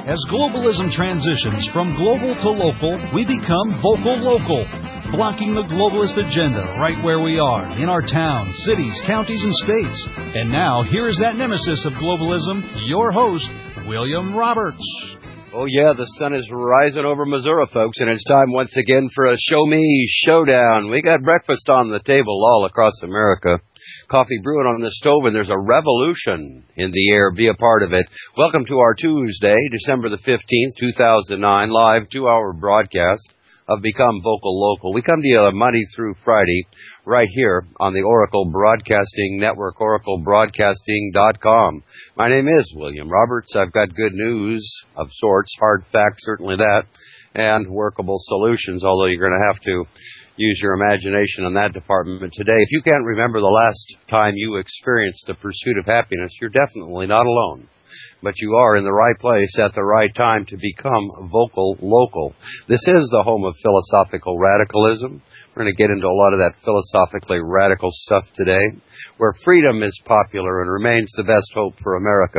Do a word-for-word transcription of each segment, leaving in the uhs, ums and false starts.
As globalism transitions from global to local, we become vocal local, blocking the globalist agenda right where we are, in our towns, cities, counties, and states. And now, here is that nemesis of globalism, your host, William Roberts. Oh, yeah, the sun is rising over Missouri, folks, and it's time once again for a Show Me Showdown. We got breakfast on the table all across America. Coffee brewing on the stove, and there's a revolution in the air. Be a part of it. Welcome to our Tuesday, December the fifteenth, two thousand nine, live two-hour broadcast of Become Vocal Local. We come to you Monday through Friday right here on the Oracle Broadcasting Network, oracle broadcasting dot com. My name is William Roberts. I've got good news of sorts, hard facts, certainly that, and workable solutions, although you're going to have to use your imagination in that department today. If you can't remember the last time you experienced the pursuit of happiness, you're definitely not alone. But you are in the right place at the right time to become vocal local. This is the home of philosophical radicalism. We're going to get into a lot of that philosophically radical stuff today, where freedom is popular and remains the best hope for America.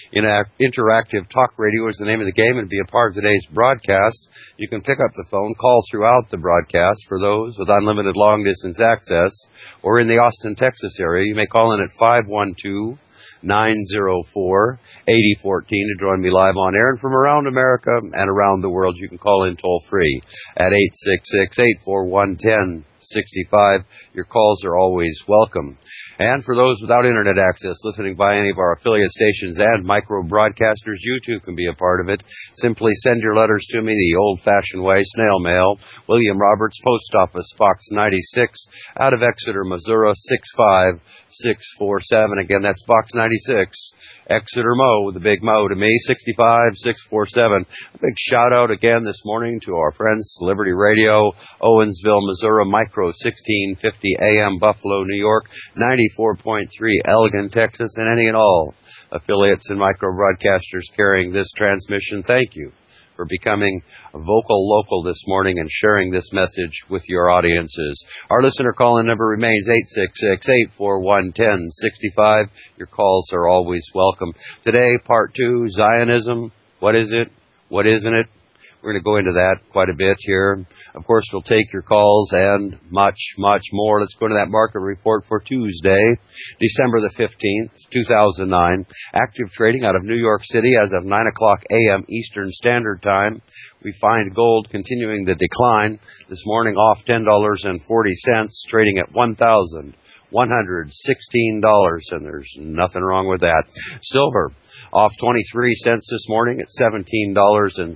Interactive talk radio is the name of the game, and be a part of today's broadcast. You can pick up the phone, call throughout the broadcast for those with unlimited long-distance access, or in the Austin, Texas area. You may call in at five one two, nine zero four, eight zero one four to join me live on air. And from around America and around the world, you can call in toll-free at eight six six, eight four one, one zero six five. Your calls are always welcome. And for those without Internet access, listening by any of our affiliate stations and micro-broadcasters, you too can be a part of it. Simply send your letters to me the old-fashioned way, snail mail, William Roberts, Post Office, Box ninety-six, out of Exeter, Missouri, six five six four seven. Again, that's Box ninety-six, Exeter, Mo, the big Mo to me, six five six four seven. A big shout-out again this morning to our friends, Liberty Radio, Owensville, Missouri, Micro sixteen fifty A M, Buffalo, New York, ninety-four point three Elgin, Texas, and any and all affiliates and micro-broadcasters carrying this transmission. Thank you for becoming vocal local this morning and sharing this message with your audiences. Our listener call-in number remains eight six six, eight four one, one zero six five. Your calls are always welcome. Today, part two, Zionism. What is it? What isn't it? We're going to go into that quite a bit here. Of course, we'll take your calls and much, much more. Let's go to that market report for Tuesday, December the fifteenth, two thousand nine. Active trading out of New York City as of nine o'clock a m Eastern Standard Time. We find gold continuing the decline. This morning off ten dollars and forty cents, trading at one thousand one hundred sixteen dollars, and there's nothing wrong with that. Silver off twenty-three cents this morning at seventeen dollars and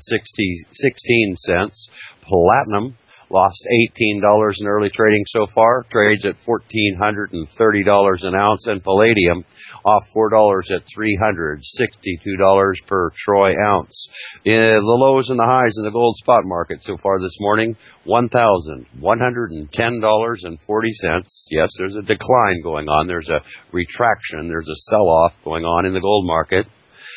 sixteen cents. Platinum lost eighteen dollars in early trading so far, trades at one thousand four hundred thirty dollars an ounce, and palladium off four dollars at three hundred sixty-two dollars per troy ounce. In the lows and the highs in the gold spot market so far this morning, one thousand one hundred ten dollars and forty cents. Yes, there's a decline going on. There's a retraction. There's a sell-off going on in the gold market.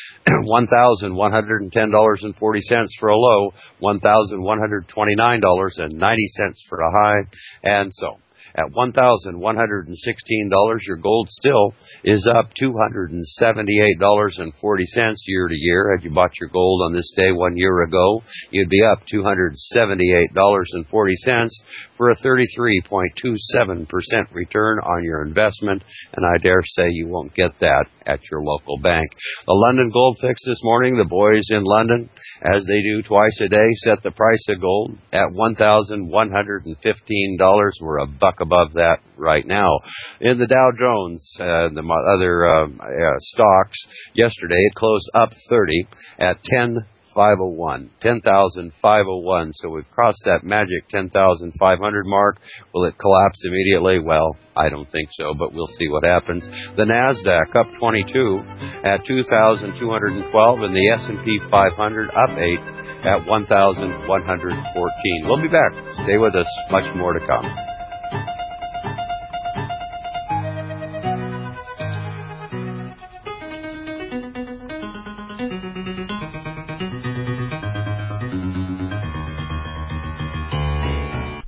one thousand one hundred ten dollars and forty cents for a low, one thousand one hundred twenty-nine dollars and ninety cents for a high, and so at one thousand one hundred sixteen dollars, your gold still is up two hundred seventy-eight dollars and forty cents year to year. Had you bought your gold on this day one year ago, you'd be up two hundred seventy-eight dollars and forty cents for a thirty-three point two seven percent return on your investment, and I dare say you won't get that at your local bank. The London Gold Fix this morning, the boys in London, as they do twice a day, set the price of gold at one thousand one hundred fifteen dollars. We're a buck above that right now. In the Dow Jones and uh, the other uh, uh, stocks, yesterday it closed up thirty at ten thousand five hundred one. ten thousand five hundred one. So we've crossed that magic ten thousand five hundred mark. Will it collapse immediately? Well, I don't think so, but we'll see what happens. The NASDAQ up twenty-two at two thousand two hundred twelve, and the S and P five hundred up eight at one thousand one hundred fourteen. We'll be back. Stay with us. Much more to come.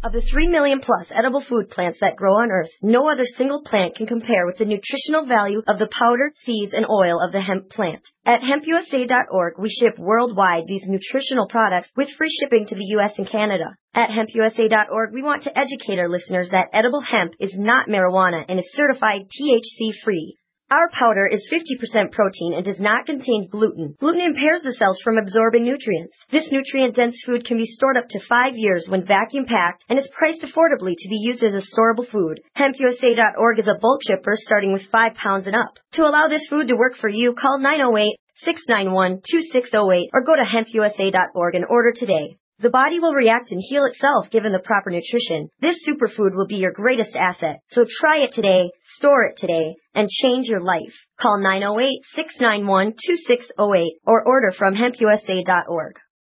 Of the three million plus edible food plants that grow on Earth, no other single plant can compare with the nutritional value of the powder, seeds, and oil of the hemp plant. At hemp U S A dot org, we ship worldwide these nutritional products with free shipping to the U S and Canada. At hemp U S A dot org, we want to educate our listeners that edible hemp is not marijuana and is certified T H C-free. Our powder is fifty percent protein and does not contain gluten. Gluten impairs the cells from absorbing nutrients. This nutrient-dense food can be stored up to five years when vacuum-packed and is priced affordably to be used as a storable food. hemp U S A dot org is a bulk shipper starting with five pounds and up. To allow this food to work for you, call nine oh eight, six nine one, two six oh eight or go to hemp U S A dot org and order today. The body will react and heal itself given the proper nutrition. This superfood will be your greatest asset. So try it today, store it today, and change your life. Call nine oh eight, six nine one, two six oh eight or order from hemp U S A dot org.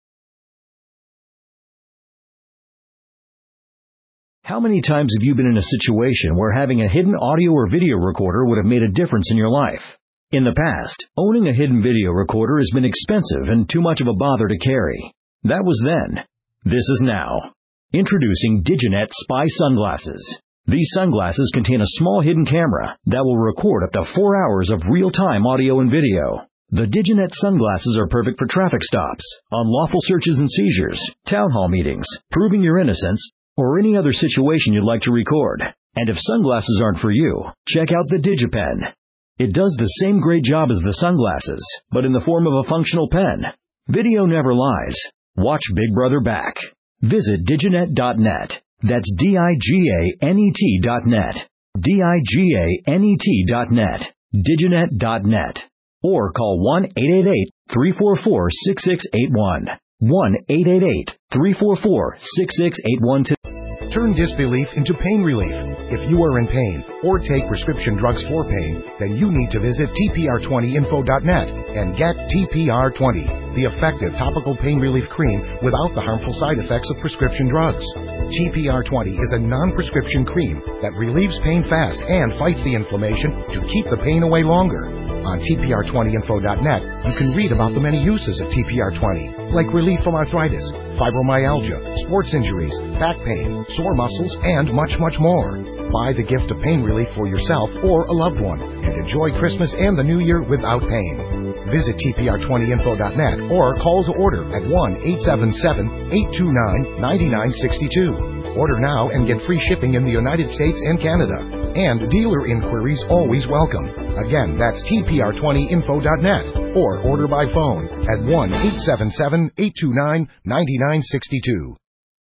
How many times have you been in a situation where having a hidden audio or video recorder would have made a difference in your life? In the past, owning a hidden video recorder has been expensive and too much of a bother to carry. That was then. This is now. Introducing Diginet Spy Sunglasses. These sunglasses contain a small hidden camera that will record up to four hours of real-time audio and video. The Diginet sunglasses are perfect for traffic stops, unlawful searches and seizures, town hall meetings, proving your innocence, or any other situation you'd like to record. And if sunglasses aren't for you, check out the DigiPen. It does the same great job as the sunglasses, but in the form of a functional pen. Video never lies. Watch Big Brother back. Visit diginet dot net. That's D I G A N E T dot net. D I G A N E T dot net. diginet dot net. Or call one eight eight eight, three four four, six six eight one. one eight eight eight, three four four, six six eight one today. Turn disbelief into pain relief. If you are in pain or take prescription drugs for pain, then you need to visit T P R twenty info dot net and get T P R twenty, the effective topical pain relief cream without the harmful side effects of prescription drugs. T P R twenty is a non-prescription cream that relieves pain fast and fights the inflammation to keep the pain away longer. On T P R twenty info dot net, you can read about the many uses of T P R twenty, like relief from arthritis, fibromyalgia, sports injuries, back pain, sore muscles, and much, much more. Buy the gift of pain relief for yourself or a loved one and enjoy Christmas and the New Year without pain. Visit T P R twenty info dot net or call to order at one eight seven seven, eight two nine, nine nine six two. Order now and get free shipping in the United States and Canada. And dealer inquiries always welcome. Again, that's T P R twenty info dot net or order by phone at one eight seven seven, eight two nine, nine nine six two.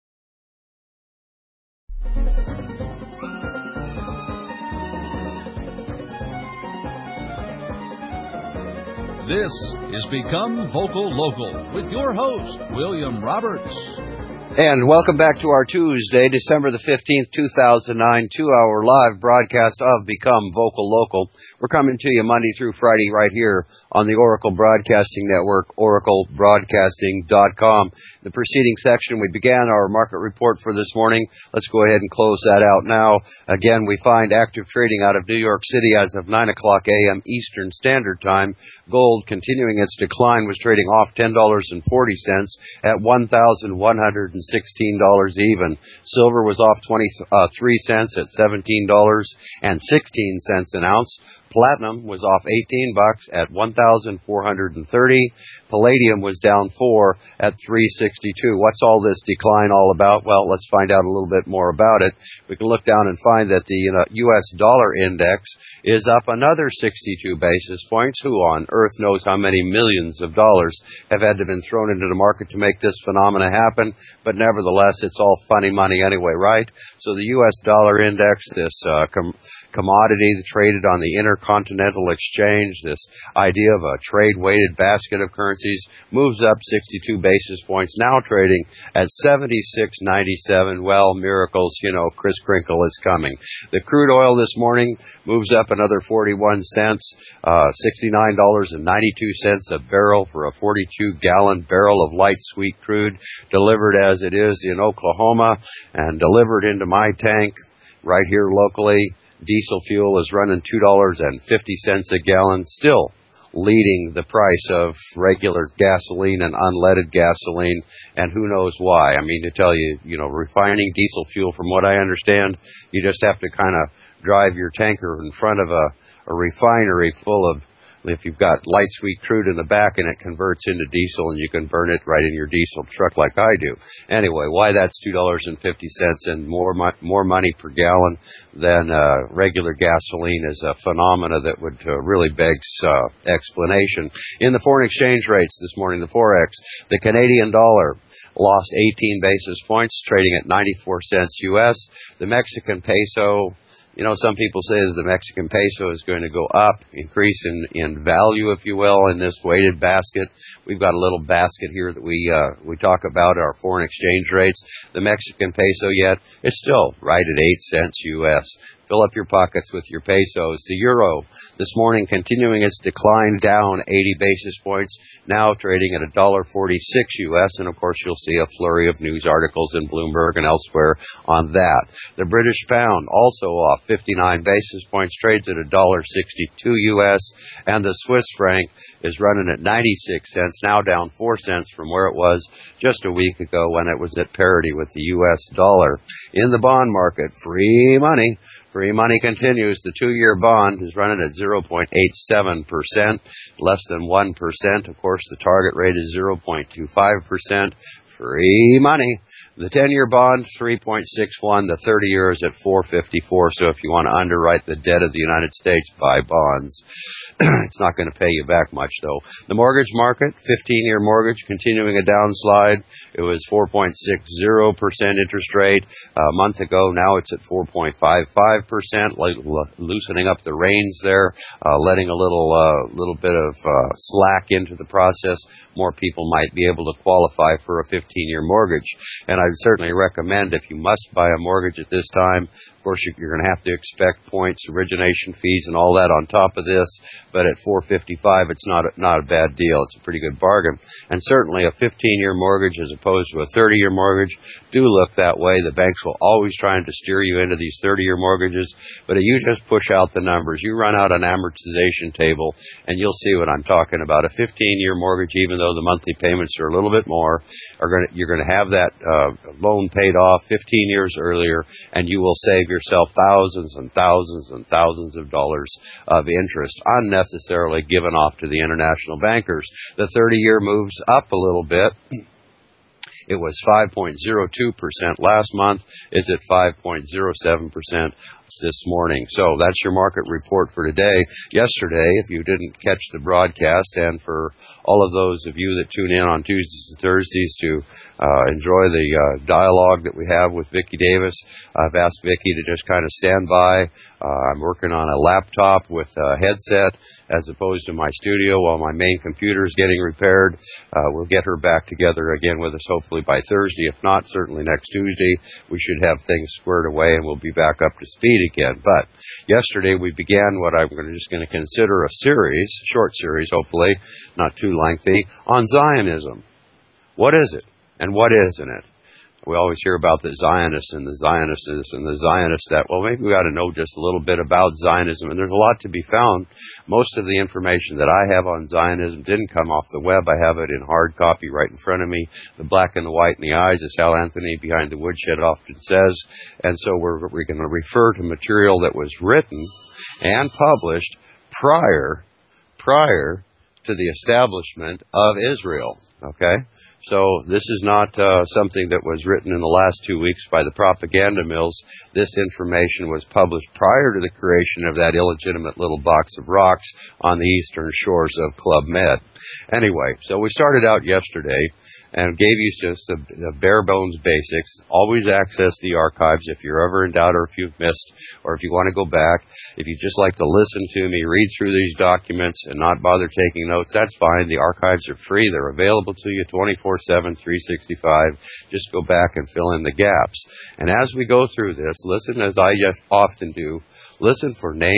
This is Become Vocal Local with your host, William Roberts. And welcome back to our Tuesday, December the fifteenth, two thousand nine, two-hour live broadcast of Become Vocal Local. We're coming to you Monday through Friday right here on the Oracle Broadcasting Network, oracle broadcasting dot com. The preceding section, we began our market report for this morning. Let's go ahead and close that out now. Again, we find active trading out of New York City as of nine o'clock a.m. Eastern Standard Time. Gold, continuing its decline, was trading off ten dollars and forty cents at one thousand one hundred sixteen dollars even. Silver was off twenty-three cents at seventeen dollars and sixteen cents an ounce. Platinum was off eighteen bucks at one thousand four hundred thirty. Palladium was down four at three sixty-two. What's all this decline all about? Well, let's find out a little bit more about it. We can look down and find that the you know, U S dollar index is up another sixty-two basis points. Who on earth knows how many millions of dollars have had to been thrown into the market to make this phenomena happen? But nevertheless, it's all funny money anyway, right? So the U S dollar index, this uh, com- commodity traded on the Intercontinental Exchange, this idea of a trade-weighted basket of currencies, moves up sixty-two basis points, now trading at seventy-six ninety-seven. Well, miracles, you know, Kris Kringle is coming. The crude oil this morning moves up another forty-one cents, uh, sixty-nine dollars and ninety-two cents a barrel for a forty-two gallon barrel of light sweet crude, delivered as it is in Oklahoma and delivered into my tank right here locally. Diesel fuel is running two dollars and fifty cents a gallon, still leading the price of regular gasoline and unleaded gasoline, and who knows why. I mean, to tell you, you know, refining diesel fuel, from what I understand, you just have to kind of drive your tanker in front of a, a refinery full of, if you've got light sweet crude in the back, and it converts into diesel, and you can burn it right in your diesel truck like I do. Anyway, why that's two dollars and fifty cents and more mo- more money per gallon than uh, regular gasoline is a phenomena that would uh, really begs uh, explanation. In the foreign exchange rates this morning, the Forex, the Canadian dollar lost eighteen basis points, trading at ninety-four cents U S. The Mexican peso, you know, some people say that the Mexican peso is going to go up, increase in, in value, if you will, in this weighted basket. We've got a little basket here that we uh, we talk about our foreign exchange rates. The Mexican peso yet, it's still right at eight cents U S. Fill up your pockets with your pesos. The euro this morning continuing its decline, down eighty basis points, now trading at one dollar forty-six U S. And of course, you'll see a flurry of news articles in Bloomberg and elsewhere on that. The British pound also off fifty-nine basis points, trades at one dollar sixty-two U S. And the Swiss franc is running at ninety-six cents, now down four cents from where it was just a week ago when it was at parity with the U S dollar. In the bond market, free money. Free money continues. The two-year bond is running at zero point eight seven percent, less than one percent. Of course, the target rate is zero point two five percent. Free money. The ten-year bond, three point six one. The thirty-year is at four fifty-four. So if you want to underwrite the debt of the United States, buy bonds. It's not going to pay you back much, though. The mortgage market, fifteen-year mortgage, continuing a downslide. It was four point six zero percent interest rate a month ago. Now it's at four point five five percent, loosening up the reins there, uh, letting a little uh, little bit of uh, slack into the process. More people might be able to qualify for a fifteen-year mortgage. And I would certainly recommend, if you must buy a mortgage at this time, of course, you're going to have to expect points, origination fees, and all that on top of this. But at four fifty-five, it's not a, not a bad deal. It's a pretty good bargain. And certainly a fifteen-year mortgage as opposed to a thirty-year mortgage do look that way. The banks will always try to steer you into these thirty-year mortgages. But if you just push out the numbers, you run out an amortization table, and you'll see what I'm talking about. A fifteen-year mortgage, even though the monthly payments are a little bit more, are going to, you're going to have that uh, loan paid off fifteen years earlier, and you will save yourself thousands and thousands and thousands of dollars of interest unnecessarily given off to the international bankers. The thirty-year moves up a little bit. It was five point zero two percent last month. It's at five point zero seven percent this morning. So that's your market report for today. Yesterday, if you didn't catch the broadcast, and for all of those of you that tune in on Tuesdays and Thursdays to uh, enjoy the uh, dialogue that we have with Vicki Davis, I've asked Vicki to just kind of stand by. Uh, I'm working on a laptop with a headset as opposed to my studio while my main computer is getting repaired. Uh, we'll get her back together again with us hopefully by Thursday. If not, certainly next Tuesday. We should have things squared away and we'll be back up to speed again. But yesterday we began what I'm gonna, just going to consider a series, short series hopefully, not too lengthy, on Zionism. What is it? And what isn't it? We always hear about the Zionists and the Zionists and the Zionists that, well, maybe we ought to know just a little bit about Zionism. And there's a lot to be found. Most of the information that I have on Zionism didn't come off the web. I have it in hard copy right in front of me. The black and the white in the eyes, as Hal Anthony behind the woodshed often says. And so we're, we're going to refer to material that was written and published prior, prior to the establishment of Israel. Okay? So this is not uh, something that was written in the last two weeks by the propaganda mills. This information was published prior to the creation of that illegitimate little box of rocks on the eastern shores of Club Med. Anyway, so we started out yesterday and gave you just the, the bare bones basics. Always access the archives if you're ever in doubt or if you've missed or if you want to go back. If you just like to listen to me, read through these documents and not bother taking notes, that's fine. The archives are free. They're available to you twenty-four seven, three sixty-five. Just go back and fill in the gaps. And as we go through this, listen as I often do. Listen for names,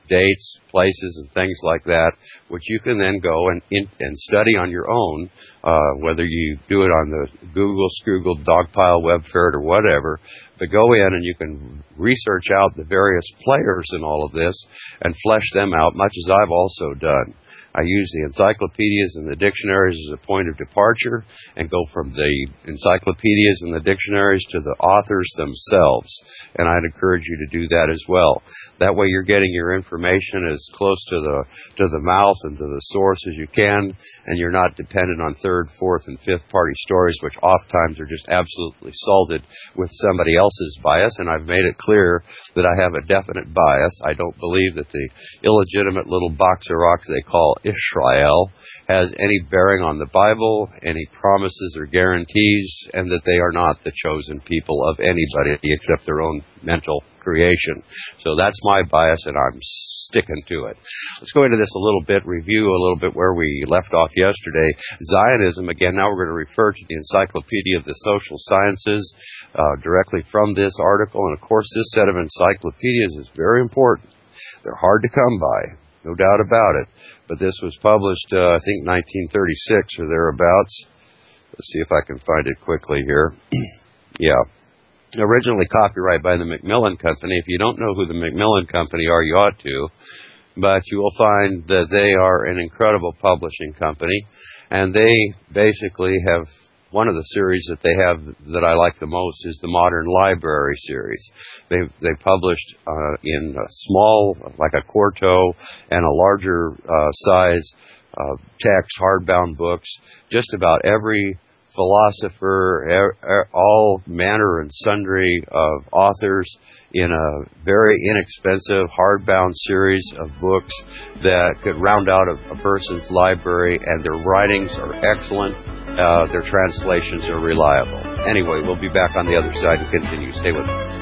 dates, places, and things like that, which you can then go and in, and study on your own, uh, whether you do it on the Google, Scoogle, Dogpile, Webferret, or whatever. But go in and you can research out the various players in all of this and flesh them out, much as I've also done. I use the encyclopedias and the dictionaries as a point of departure and go from the encyclopedias and the dictionaries to the authors themselves. And I'd encourage you to do that as well. That way you're getting your information as close to the to the mouth and to the source as you can, and you're not dependent on third, fourth, and fifth party stories, which oftentimes are just absolutely salted with somebody else's bias. And I've made it clear that I have a definite bias. I don't believe that the illegitimate little box of rocks they call Israel has any bearing on the Bible, any promises or guarantees, and that they are not the chosen people of anybody except their own mental creation. So that's my bias, and I'm sticking to it. Let's go into this a little bit, review a little bit where we left off yesterday. Zionism, again, now we're going to refer to the Encyclopedia of the Social Sciences uh, directly from this article. And, of course, this set of encyclopedias is very important. They're hard to come by, no doubt about it. But this was published, uh, I think, nineteen thirty-six or thereabouts. Let's see if I can find it quickly here. Yeah. Originally copyrighted by the Macmillan Company. If you don't know who the Macmillan Company are, you ought to. But you will find that they are an incredible publishing company. And they basically have, one of the series that they have that I like the most is the Modern Library series. They they published uh, in a small, like a quarto, and a larger uh, size uh, text, hardbound books, just about every philosopher, er, er, all manner and sundry of authors in a very inexpensive hardbound series of books that could round out a, a person's library, and their writings are excellent. Uh, their translations are reliable. Anyway, we'll be back on the other side and continue. Stay with us.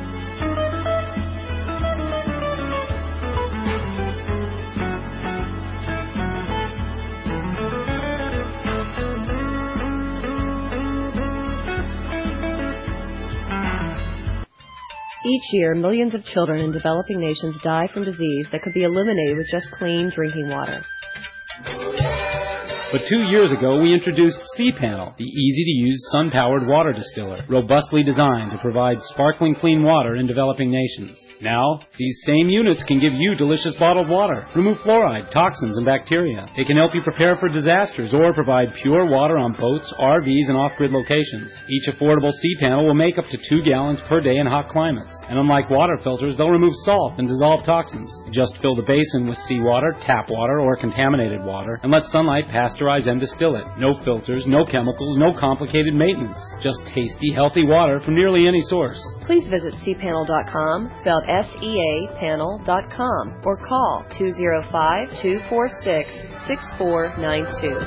Each year, millions of children in developing nations die from disease that could be eliminated with just clean drinking water. But two years ago, we introduced C-Panel, the easy-to-use sun-powered water distiller, robustly designed to provide sparkling clean water in developing nations. Now, these same units can give you delicious bottled water, remove fluoride, toxins, and bacteria. They can help you prepare for disasters or provide pure water on boats, R Vs, and off-grid locations. Each affordable C-Panel will make up to two gallons per day in hot climates. And unlike water filters, they'll remove salt and dissolve toxins. Just fill the basin with seawater, tap water, or contaminated water, and let sunlight pasteurize and distill it. No filters, no chemicals, no complicated maintenance. Just tasty, healthy water from nearly any source. Please visit C panel dot com, spelled S E A panel dot com, or call two oh five, two four six, six four nine two.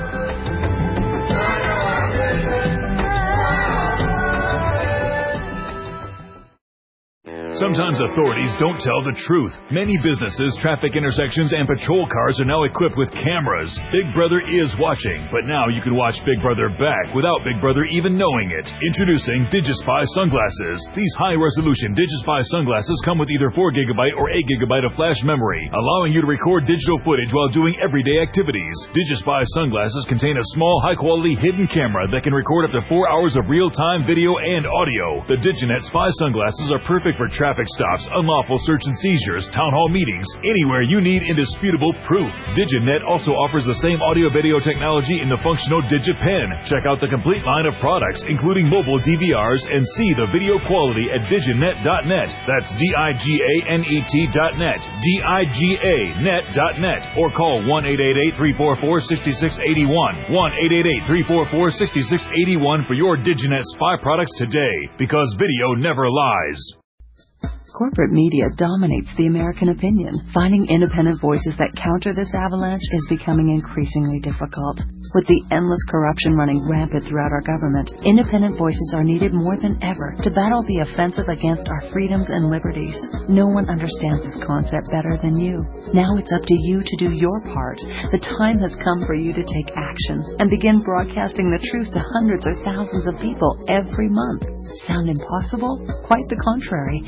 Sometimes authorities don't tell the truth. Many businesses, traffic intersections, and patrol cars are now equipped with cameras. Big Brother is watching, but now you can watch Big Brother back without Big Brother even knowing it. Introducing DigiSpy sunglasses. These high-resolution DigiSpy sunglasses come with either four gigabyte or eight gigabyte of flash memory, allowing you to record digital footage while doing everyday activities. DigiSpy sunglasses contain a small, high-quality hidden camera that can record up to four hours of real-time video and audio. The DigiNet Spy sunglasses are perfect for traffic Traffic stops, unlawful search and seizures, town hall meetings, anywhere you need indisputable proof. DigiNet also offers the same audio-video technology in the functional DigiPen. Check out the complete line of products, including mobile D V Rs, and see the video quality at diginet dot net. That's D I G A N E T dot net. D I G A net dot net. Or call one eight eight eight, three four four, six six eight one. one eight eight eight, three four four, six six eight one for your DigiNet Spy products today, because video never lies. Corporate media dominates the American opinion. Finding independent voices that counter this avalanche is becoming increasingly difficult. With the endless corruption running rampant throughout our government, independent voices are needed more than ever to battle the offensive against our freedoms and liberties. No one understands this concept better than you. Now it's up to you to do your part. The time has come for you to take action and begin broadcasting the truth to hundreds or thousands of people every month. Sound impossible? Quite the contrary. With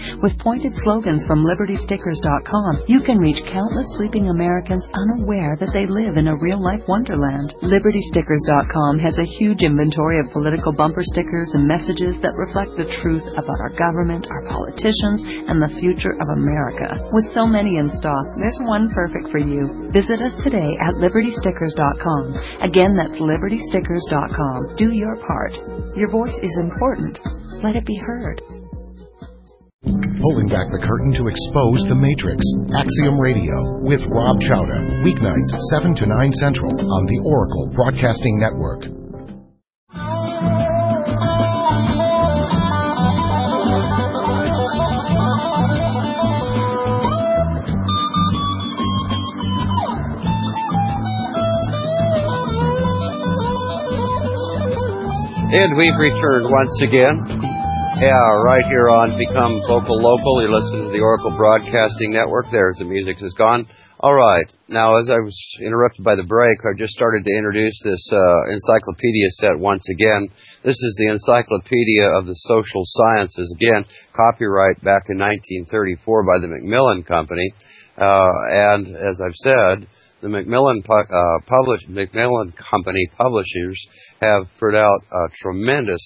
pointed slogans from Liberty Stickers dot com, you can reach countless sleeping Americans unaware that they live in a real-life wonderland. Liberty Stickers dot com has a huge inventory of political bumper stickers and messages that reflect the truth about our government, our politicians, and the future of America. With so many in stock, there's one perfect for you. Visit us today at Liberty Stickers dot com. Again, that's Liberty Stickers dot com. Do your part. Your voice is important. Let it be heard. Pulling back the curtain to expose the Matrix. Axiom Radio with Rob Chowda. Weeknights seven to nine Central on the Oracle Broadcasting Network. And we've returned once again. Yeah, right here on Become Vocal Local. You're listening to the Oracle Broadcasting Network. There's the music has gone. All right. Now, as I was interrupted by the break, I just started to introduce this uh, encyclopedia set once again. This is the Encyclopedia of the Social Sciences. Again, copyright back in nineteen thirty-four by the Macmillan Company. Uh, and as I've said, the Macmillan, uh, publish, Macmillan Company publishers have put out a tremendous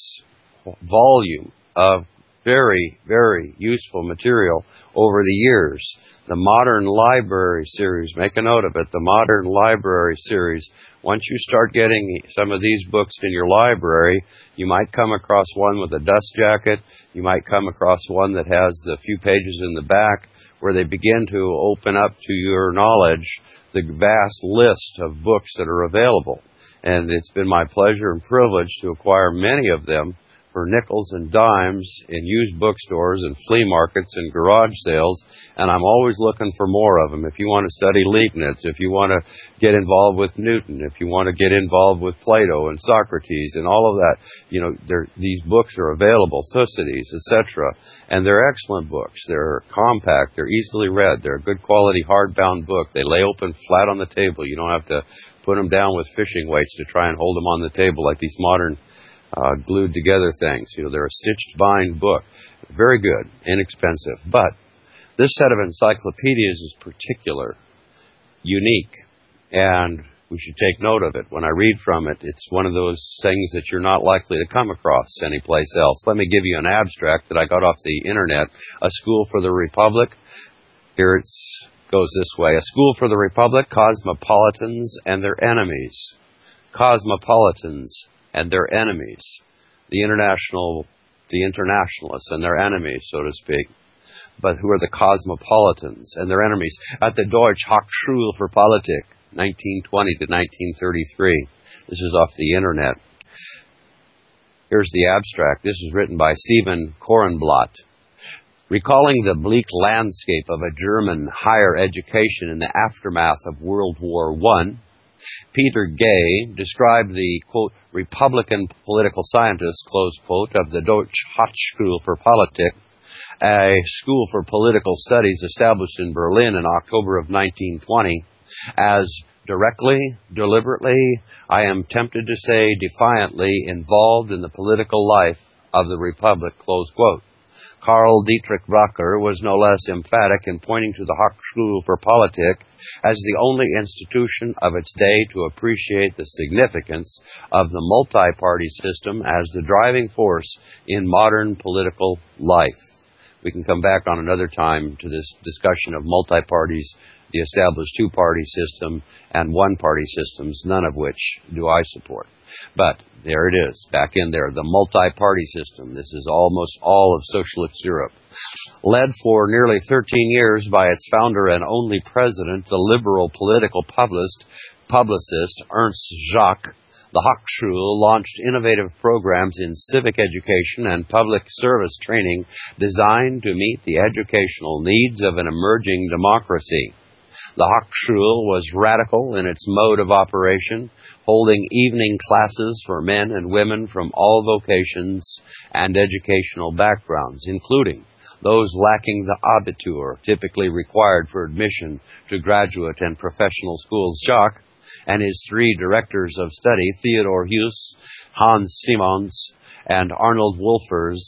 volume of very, very useful material over the years. The Modern Library Series, make a note of it, the Modern Library Series. Once you start getting some of these books in your library, you might come across one with a dust jacket. You might come across one that has the few pages in the back where they begin to open up to your knowledge the vast list of books that are available. And it's been my pleasure and privilege to acquire many of them for nickels and dimes in used bookstores and flea markets and garage sales, and I'm always looking for more of them. If you want to study Leibniz, if you want to get involved with Newton, if you want to get involved with Plato and Socrates and all of that, you know, these books are available, Thucydides, et cetera. And they're excellent books. They're compact. They're easily read. They're a good quality hardbound book. They lay open flat on the table. You don't have to put them down with fishing weights to try and hold them on the table like these modern Uh, glued together things. You know, they're a stitched bind book. Very good, inexpensive. But this set of encyclopedias is particular, unique, and we should take note of it. When I read from it, it's one of those things that you're not likely to come across anyplace else. Let me give you an abstract that I got off the internet. A School for the Republic. Here it goes this way. A School for the Republic, Cosmopolitans and Their Enemies. Cosmopolitans and their enemies, the international, the internationalists and their enemies, so to speak. But who are the cosmopolitans and their enemies? At the Deutsche Hochschule für Politik, nineteen twenty to nineteen thirty-three. This is off the internet. Here's the abstract. This is written by Stephen Korenblatt. Recalling the bleak landscape of a German higher education in the aftermath of World War One, Peter Gay described the, quote, Republican political scientist, close quote, of the Deutsche Hochschule für Politik, a school for political studies established in Berlin in October of nineteen twenty, as directly, deliberately, I am tempted to say defiantly, involved in the political life of the Republic, close quote. Karl Dietrich Brucker was no less emphatic in pointing to the Hochschule für Politik as the only institution of its day to appreciate the significance of the multi-party system as the driving force in modern political life. We can come back on another time to this discussion of multi-parties, the established two-party system, and one-party systems, none of which do I support. But there it is, back in there, the multi-party system. This is almost all of socialist Europe. Led for nearly thirteen years by its founder and only president, the liberal political publicist, publicist Ernst Jacques, the Hochschule launched innovative programs in civic education and public service training designed to meet the educational needs of an emerging democracy. The Hochschule was radical in its mode of operation, holding evening classes for men and women from all vocations and educational backgrounds, including those lacking the Abitur typically required for admission to graduate and professional schools. Jacques and his three directors of study, Theodor Heuss, Hans Simons, and Arnold Wolfers,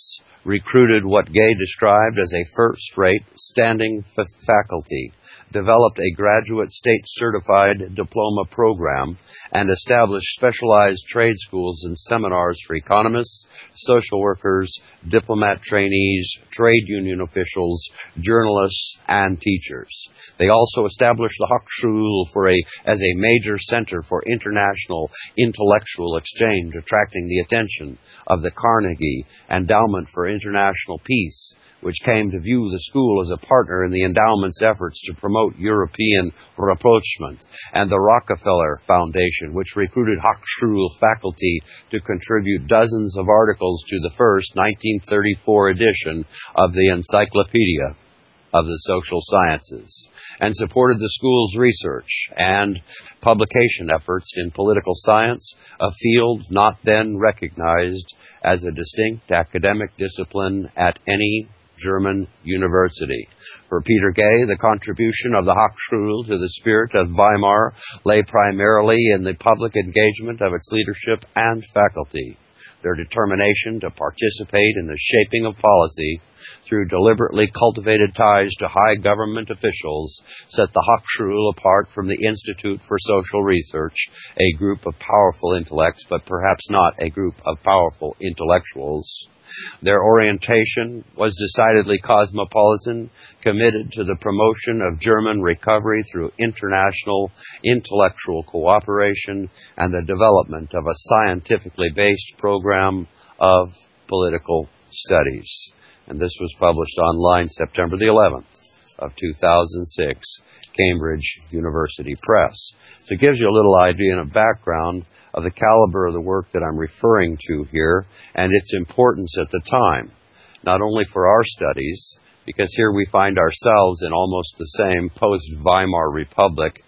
recruited what Gay described as a first-rate standing f- faculty, developed a graduate state-certified diploma program, and established specialized trade schools and seminars for economists, social workers, diplomat trainees, trade union officials, journalists, and teachers. They also established the Hochschule for a, as a major center for international intellectual exchange, attracting the attention of the Carnegie Endowment for International Peace, which came to view the school as a partner in the endowment's efforts to promote European rapprochement, and the Rockefeller Foundation, which recruited Hochschule faculty to contribute dozens of articles to the first nineteen thirty-four edition of the Encyclopedia of the Social Sciences, and supported the school's research and publication efforts in political science, a field not then recognized as a distinct academic discipline at any German university. For Peter Gay, the contribution of the Hochschule to the spirit of Weimar lay primarily in the public engagement of its leadership and faculty. Their determination to participate in the shaping of policy through deliberately cultivated ties to high government officials set the Hochschule apart from the Institute for Social Research, a group of powerful intellects, but perhaps not a group of powerful intellectuals. Their orientation was decidedly cosmopolitan, committed to the promotion of German recovery through international intellectual cooperation and the development of a scientifically based program of political studies. And this was published online September the eleventh of two thousand six, Cambridge University Press. So it gives you a little idea and a background of the caliber of the work that I'm referring to here and its importance at the time, not only for our studies, because here we find ourselves in almost the same post-Weimar Republic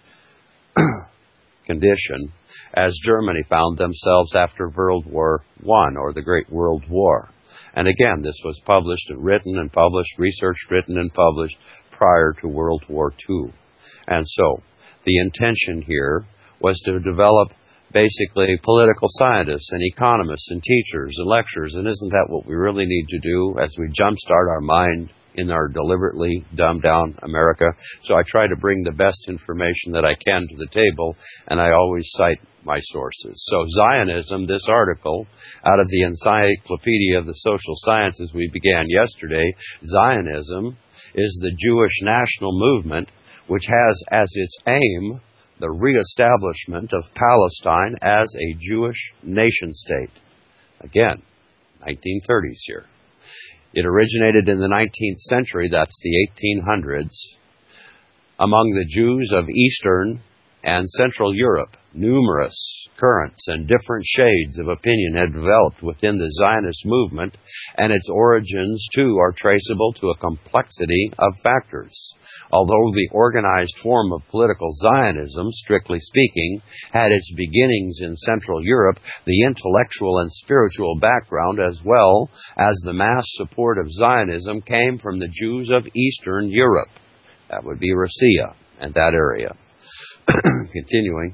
condition as Germany found themselves after World War One, or the Great World War. And again, this was published and written and published, researched, written and published prior to World War Two. And so, the intention here was to develop basically political scientists and economists and teachers and lecturers, and isn't that what we really need to do as we jumpstart our mind in our deliberately dumbed down America? So I try to bring the best information that I can to the table, and I always cite my sources. So Zionism, this article out of the Encyclopedia of the Social Sciences we began yesterday, Zionism is the Jewish national movement which has as its aim the reestablishment of Palestine as a Jewish nation-state. Again, nineteen thirties here. It originated in the nineteenth century, that's the eighteen hundreds, among the Jews of Eastern and Central Europe. Numerous currents and different shades of opinion had developed within the Zionist movement, and its origins, too, are traceable to a complexity of factors. Although the organized form of political Zionism, strictly speaking, had its beginnings in Central Europe, the intellectual and spiritual background, as well as the mass support of Zionism, came from the Jews of Eastern Europe. That would be Russia and that area. Continuing.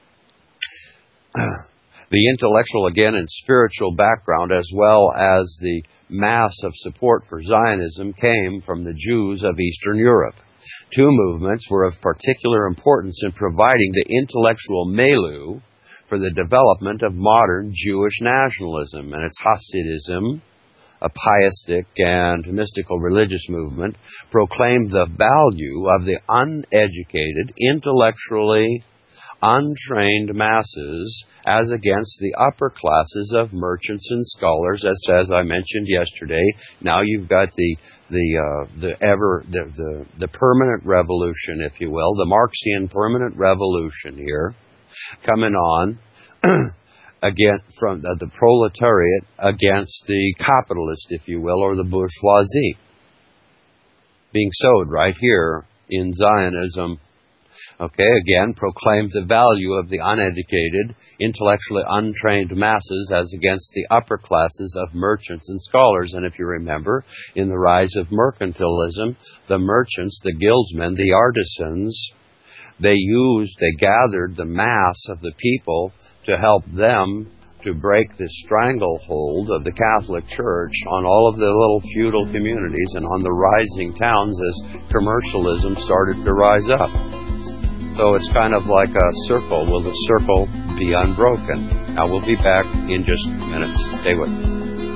The intellectual, again, and spiritual background, as well as the mass of support for Zionism, came from the Jews of Eastern Europe. Two movements were of particular importance in providing the intellectual milieu for the development of modern Jewish nationalism, and its Hasidism, a pietistic and mystical religious movement, proclaimed the value of the uneducated, intellectually untrained masses as against the upper classes of merchants and scholars, as as I mentioned yesterday. Now you've got the the uh, the ever the, the the permanent revolution, if you will, the Marxian permanent revolution here coming on. Again, from the, the proletariat against the capitalist, if you will, or the bourgeoisie, being sowed right here in Zionism. Okay, again, proclaimed the value of the uneducated, intellectually untrained masses as against the upper classes of merchants and scholars. And if you remember, in the rise of mercantilism, the merchants, the guildsmen, the artisans, they used, they gathered the mass of the people to help them to break the stranglehold of the Catholic Church on all of the little feudal communities and on the rising towns as commercialism started to rise up. So it's kind of like a circle. Will the circle be unbroken? Now we'll be back in just minutes. Stay with us.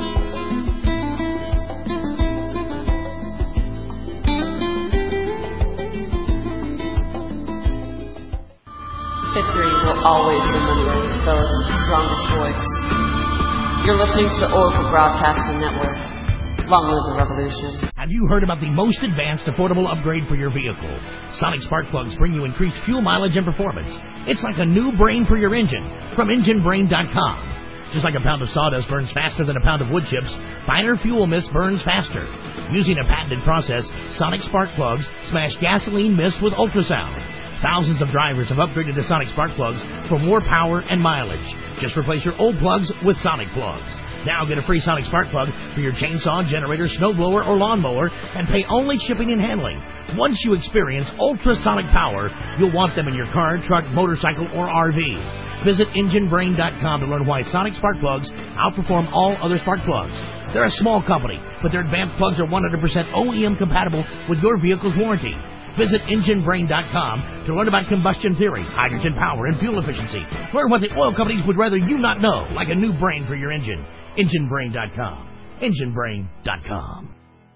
History will always remember those with the strongest voice. You're listening to the Oracle Broadcasting Network. Long live the revolution. Have you heard about the most advanced affordable upgrade for your vehicle? Sonic Spark Plugs bring you increased fuel mileage and performance. It's like a new brain for your engine from engine brain dot com. Just like a pound of sawdust burns faster than a pound of wood chips, finer fuel mist burns faster. Using a patented process, Sonic Spark Plugs smash gasoline mist with ultrasound. Thousands of drivers have upgraded to Sonic Spark Plugs for more power and mileage. Just replace your old plugs with Sonic Plugs. Now get a free Sonic Spark Plug for your chainsaw, generator, snowblower, or lawnmower and pay only shipping and handling. Once you experience ultrasonic power, you'll want them in your car, truck, motorcycle, or R V. Visit engine brain dot com to learn why Sonic Spark Plugs outperform all other spark plugs. They're a small company, but their advanced plugs are one hundred percent O E M compatible with your vehicle's warranty. Visit engine brain dot com to learn about combustion theory, hydrogen power, and fuel efficiency. Learn what the oil companies would rather you not know, like a new brain for your engine. engine brain dot com. engine brain dot com.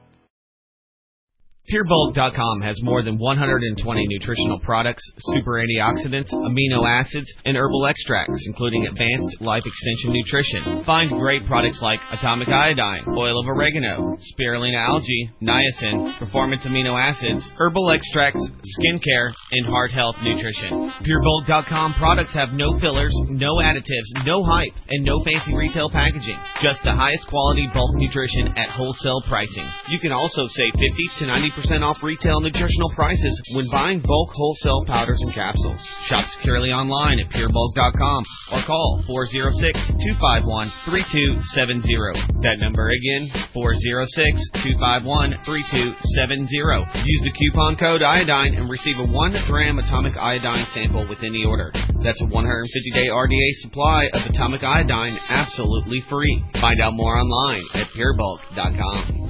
Pure Bulk dot com has more than one hundred twenty nutritional products, super antioxidants, amino acids, and herbal extracts, including advanced life extension nutrition. Find great products like atomic iodine, oil of oregano, spirulina algae, niacin, performance amino acids, herbal extracts, skincare, and heart health nutrition. Pure Bulk dot com products have no fillers, no additives, no hype, and no fancy retail packaging. Just the highest quality bulk nutrition at wholesale pricing. You can also save fifty to ninety percent off retail nutritional prices when buying bulk wholesale powders and capsules. Shop securely online at Pure Bulk dot com or call four oh six, two five one, three two seven zero. That number again, four oh six, two five one, three two seven zero. Use the coupon code iodine and receive a one gram atomic iodine sample with any order. That's a one hundred fifty day R D A supply of atomic iodine absolutely free. Find out more online at Pure Bulk dot com.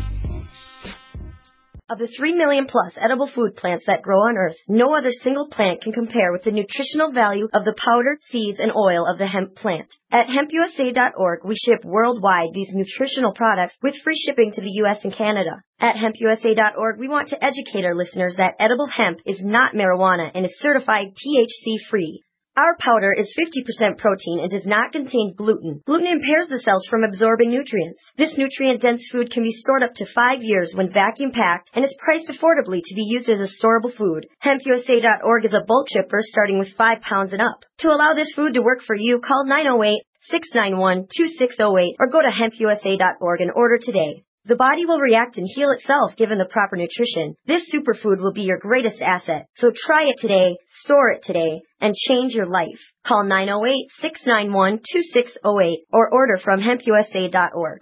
Of the three million plus edible food plants that grow on Earth, no other single plant can compare with the nutritional value of the powder, seeds, and oil of the hemp plant. At hemp U S A dot org, we ship worldwide these nutritional products with free shipping to the U S and Canada. At hemp U S A dot org, we want to educate our listeners that edible hemp is not marijuana and is certified T H C-free. Our powder is fifty percent protein and does not contain gluten. Gluten impairs the cells from absorbing nutrients. This nutrient-dense food can be stored up to five years when vacuum-packed and is priced affordably to be used as a storable food. hemp U S A dot org is a bulk shipper starting with five pounds and up. To allow this food to work for you, call nine oh eight, six nine one, two six oh eight or go to hemp U S A dot org and order today. The body will react and heal itself given the proper nutrition. This superfood will be your greatest asset. So try it today, store it today, and change your life. Call nine oh eight, six nine one, two six oh eight or order from hemp U S A dot org.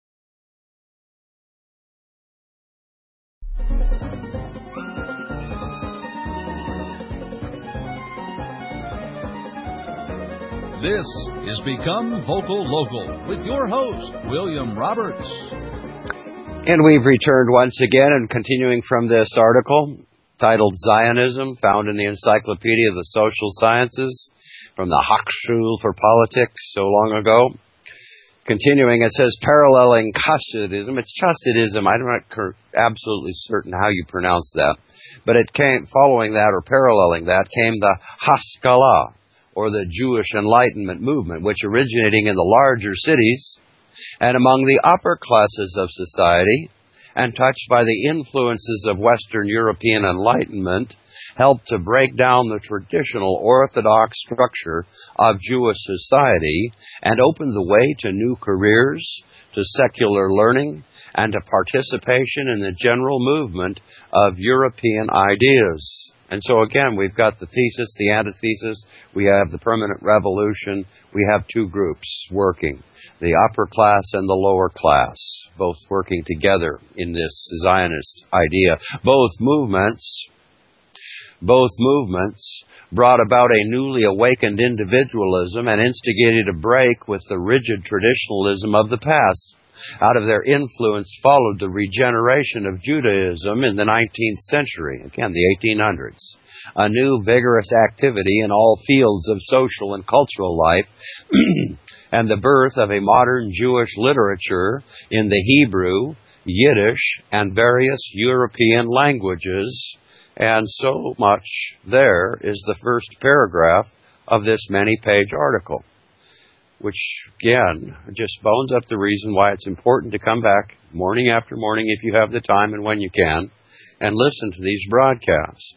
This is Become Vocal Local with your host, William Roberts. And we've returned once again and continuing from this article titled Zionism, found in the Encyclopedia of the Social Sciences from the Hochschule for Politics so long ago. Continuing, it says paralleling Chassidism. It's Chassidism. I'm not absolutely certain how you pronounce that. But it came, following that or paralleling that came the Haskalah, or the Jewish Enlightenment movement, which originating in the larger cities and among the upper classes of society, and touched by the influences of Western European Enlightenment, helped to break down the traditional Orthodox structure of Jewish society and open the way to new careers, to secular learning, and to participation in the general movement of European ideas. And so again, we've got the thesis, the antithesis, we have the permanent revolution, we have two groups working, the upper class and the lower class, both working together in this Zionist idea. Both movements, Both movements brought about a newly awakened individualism and instigated a break with the rigid traditionalism of the past. Out of their influence followed the regeneration of Judaism in the nineteenth century, again the eighteen hundreds. A new vigorous activity in all fields of social and cultural life, and the birth of a modern Jewish literature in the Hebrew, Yiddish, and various European languages. And so much there is the first paragraph of this many-page article, which, again, just bones up the reason why it's important to come back morning after morning if you have the time and when you can, and listen to these broadcasts.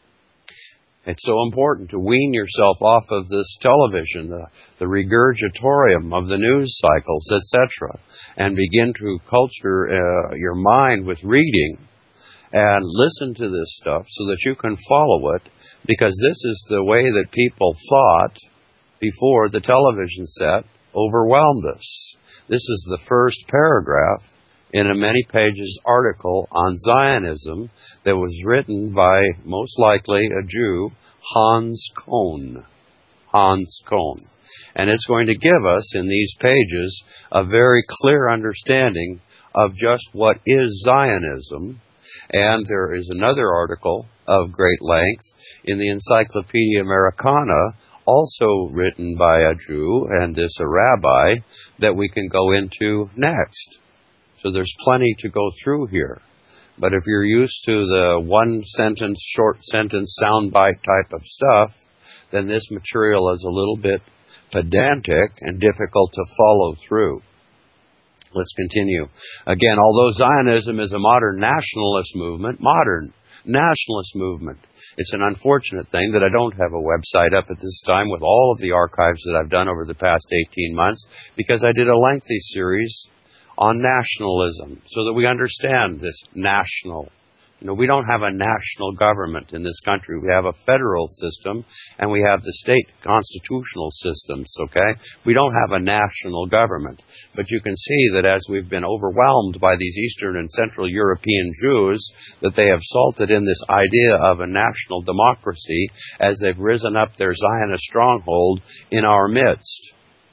It's so important to wean yourself off of this television, the, the regurgitorium of the news cycles, et cetera, and begin to culture uh, your mind with reading and listen to this stuff so that you can follow it, because this is the way that people thought before the television set overwhelmed us. This is the first paragraph in a many-pages article on Zionism that was written by, most likely, a Jew, Hans Kohn. Hans Kohn. And it's going to give us, in these pages, a very clear understanding of just what is Zionism. And there is another article of great length in the Encyclopedia Americana, also written by a Jew, and this a rabbi, that we can go into next. So there's plenty to go through here. But if you're used to the one-sentence, short-sentence, soundbite type of stuff, then this material is a little bit pedantic and difficult to follow through. Let's continue. Again, although Zionism is a modern nationalist movement, modern nationalist movement, it's an unfortunate thing that I don't have a website up at this time with all of the archives that I've done over the past eighteen months, because I did a lengthy series on nationalism so that we understand this national. You know, we don't have a national government in this country. We have a federal system, and we have the state constitutional systems, okay? We don't have a national government. But you can see that as we've been overwhelmed by these Eastern and Central European Jews, that they have salted in this idea of a national democracy as they've risen up their Zionist stronghold in our midst.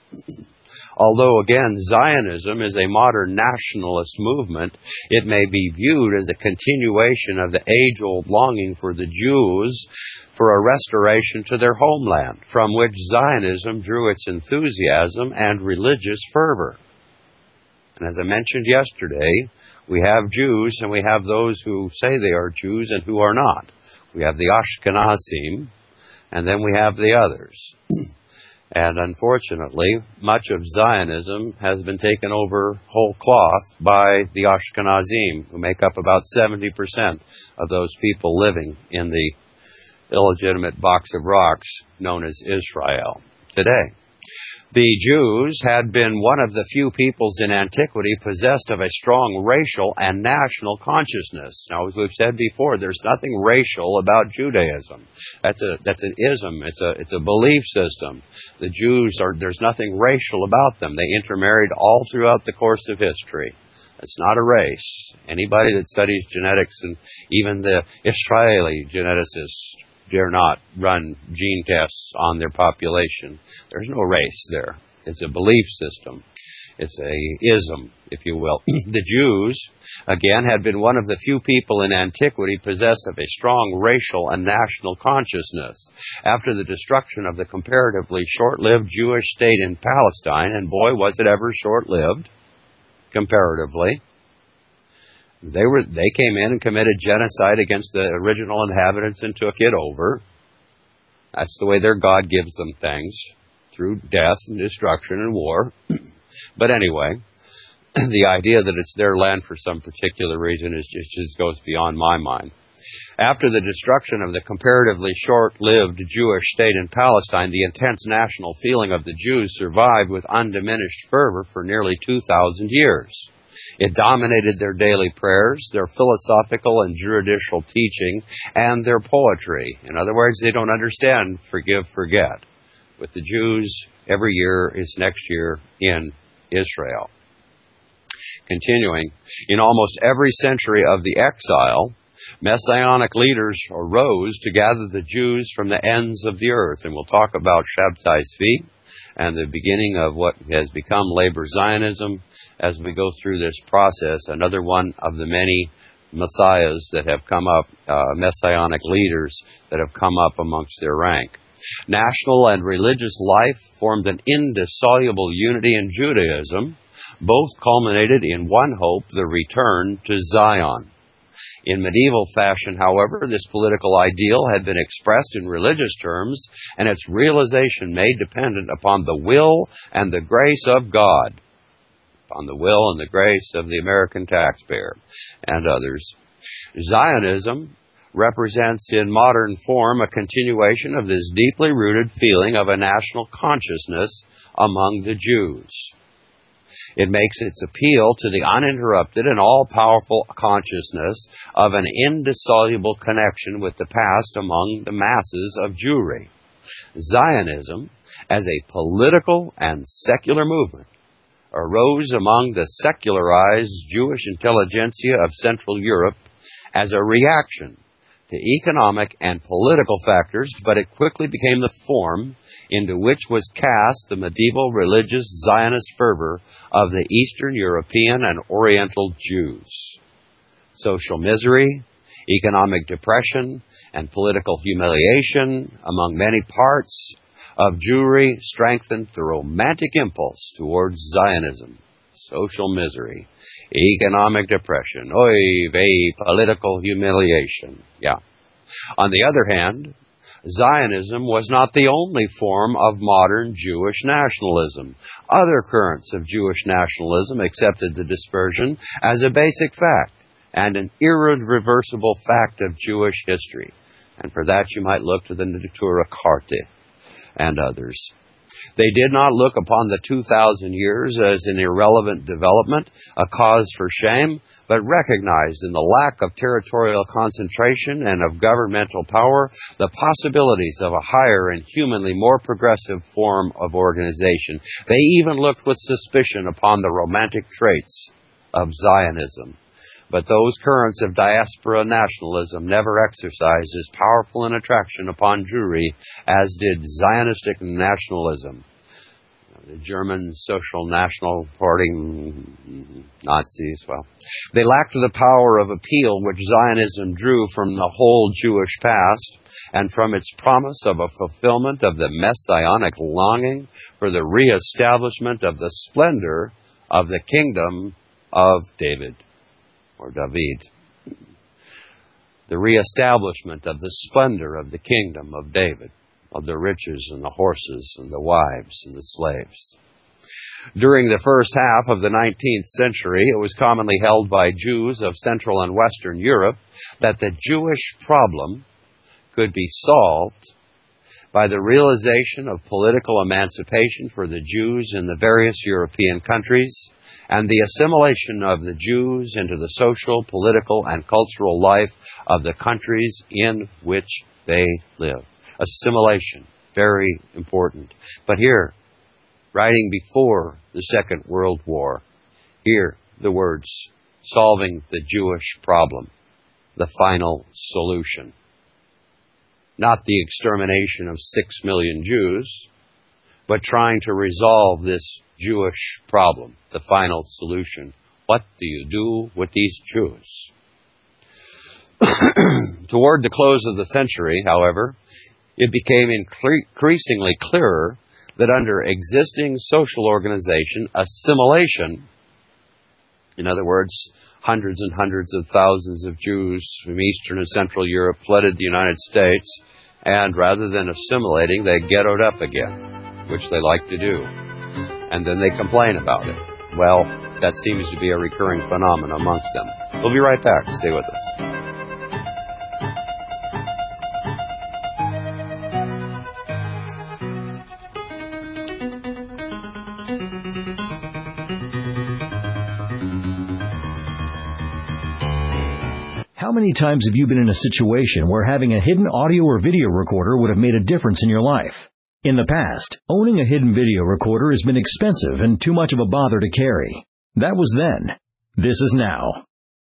Although, again, Zionism is a modern nationalist movement, it may be viewed as a continuation of the age-old longing for the Jews for a restoration to their homeland, from which Zionism drew its enthusiasm and religious fervor. And as I mentioned yesterday, we have Jews and we have those who say they are Jews and who are not. We have the Ashkenazim, and then we have the others. And unfortunately, much of Zionism has been taken over whole cloth by the Ashkenazim, who make up about seventy percent of those people living in the illegitimate box of rocks known as Israel today. The Jews had been one of the few peoples in antiquity possessed of a strong racial and national consciousness. Now, as we've said before, there's nothing racial about Judaism. That's a that's an ism. It's a it's a belief system. The Jews are there's nothing racial about them. They intermarried all throughout the course of history. It's not a race. Anybody that studies genetics, and even the Israeli geneticists, dare not run gene tests on their population. There's no race there. It's a belief system. It's a ism, if you will. The Jews, again, had been one of the few people in antiquity possessed of a strong racial and national consciousness. After the destruction of the comparatively short-lived Jewish state in Palestine, and boy, was it ever short-lived, comparatively, They were they came in and committed genocide against the original inhabitants and took it over. That's the way their God gives them things, through death and destruction and war. But anyway, the idea that it's their land for some particular reason is just, just goes beyond my mind. After the destruction of the comparatively short-lived Jewish state in Palestine, the intense national feeling of the Jews survived with undiminished fervor for nearly two thousand years. It dominated their daily prayers, their philosophical and juridical teaching, and their poetry. In other words, they don't understand forgive, forget. With the Jews, every year is next year in Israel. Continuing, in almost every century of the exile, Messianic leaders arose to gather the Jews from the ends of the earth, and we'll talk about Shabtai Tzvi and the beginning of what has become labor Zionism as we go through this process, another one of the many messiahs that have come up, uh, messianic leaders that have come up amongst their rank. National and religious life formed an indissoluble unity in Judaism. Both culminated in one hope, the return to Zion. In medieval fashion, however, this political ideal had been expressed in religious terms, and its realization made dependent upon the will and the grace of God, upon the will and the grace of the American taxpayer and others. Zionism represents in modern form a continuation of this deeply rooted feeling of a national consciousness among the Jews. It makes its appeal to the uninterrupted and all-powerful consciousness of an indissoluble connection with the past among the masses of Jewry. Zionism, as a political and secular movement, arose among the secularized Jewish intelligentsia of Central Europe as a reaction to economic and political factors, but it quickly became the form into which was cast the medieval religious Zionist fervor of the Eastern European and Oriental Jews. Social misery, economic depression, and political humiliation among many parts of Jewry strengthened the romantic impulse towards Zionism. Social misery, economic depression, oy vey, political humiliation. Yeah. On the other hand, Zionism was not the only form of modern Jewish nationalism. Other currents of Jewish nationalism accepted the dispersion as a basic fact and an irreversible fact of Jewish history. And for that you might look to the Natura Carta and others. They did not look upon the two thousand years as an irrelevant development, a cause for shame, but recognized in the lack of territorial concentration and of governmental power the possibilities of a higher and humanly more progressive form of organization. They even looked with suspicion upon the romantic traits of Zionism. But those currents of diaspora nationalism never exercised as powerful an attraction upon Jewry as did Zionistic nationalism. The German Social National Party, Nazis, well, they lacked the power of appeal which Zionism drew from the whole Jewish past and from its promise of a fulfillment of the messianic longing for the reestablishment of the splendor of the kingdom of David. Or David, the reestablishment of the splendor of the kingdom of David, of the riches and the horses and the wives and the slaves. During the first half of the nineteenth century, it was commonly held by Jews of Central and Western Europe that the Jewish problem could be solved by the realization of political emancipation for the Jews in the various European countries and the assimilation of the Jews into the social, political, and cultural life of the countries in which they live. Assimilation, very important. But here, writing before the Second World War, here the words, solving the Jewish problem, the final solution. Not the extermination of six million Jews, but trying to resolve this Jewish problem, the final solution. What do you do with these Jews? Toward the close of the century, however, it became increasingly clearer that under existing social organization, assimilation, in other words, hundreds and hundreds of thousands of Jews from Eastern and Central Europe flooded the United States, and rather than assimilating, they ghettoed up again, which they like to do. And then they complain about it. Well, that seems to be a recurring phenomenon amongst them. We'll be right back. Stay with us. How many times have you been in a situation where having a hidden audio or video recorder would have made a difference in your life? In the past, owning a hidden video recorder has been expensive and too much of a bother to carry. That was then. This is now.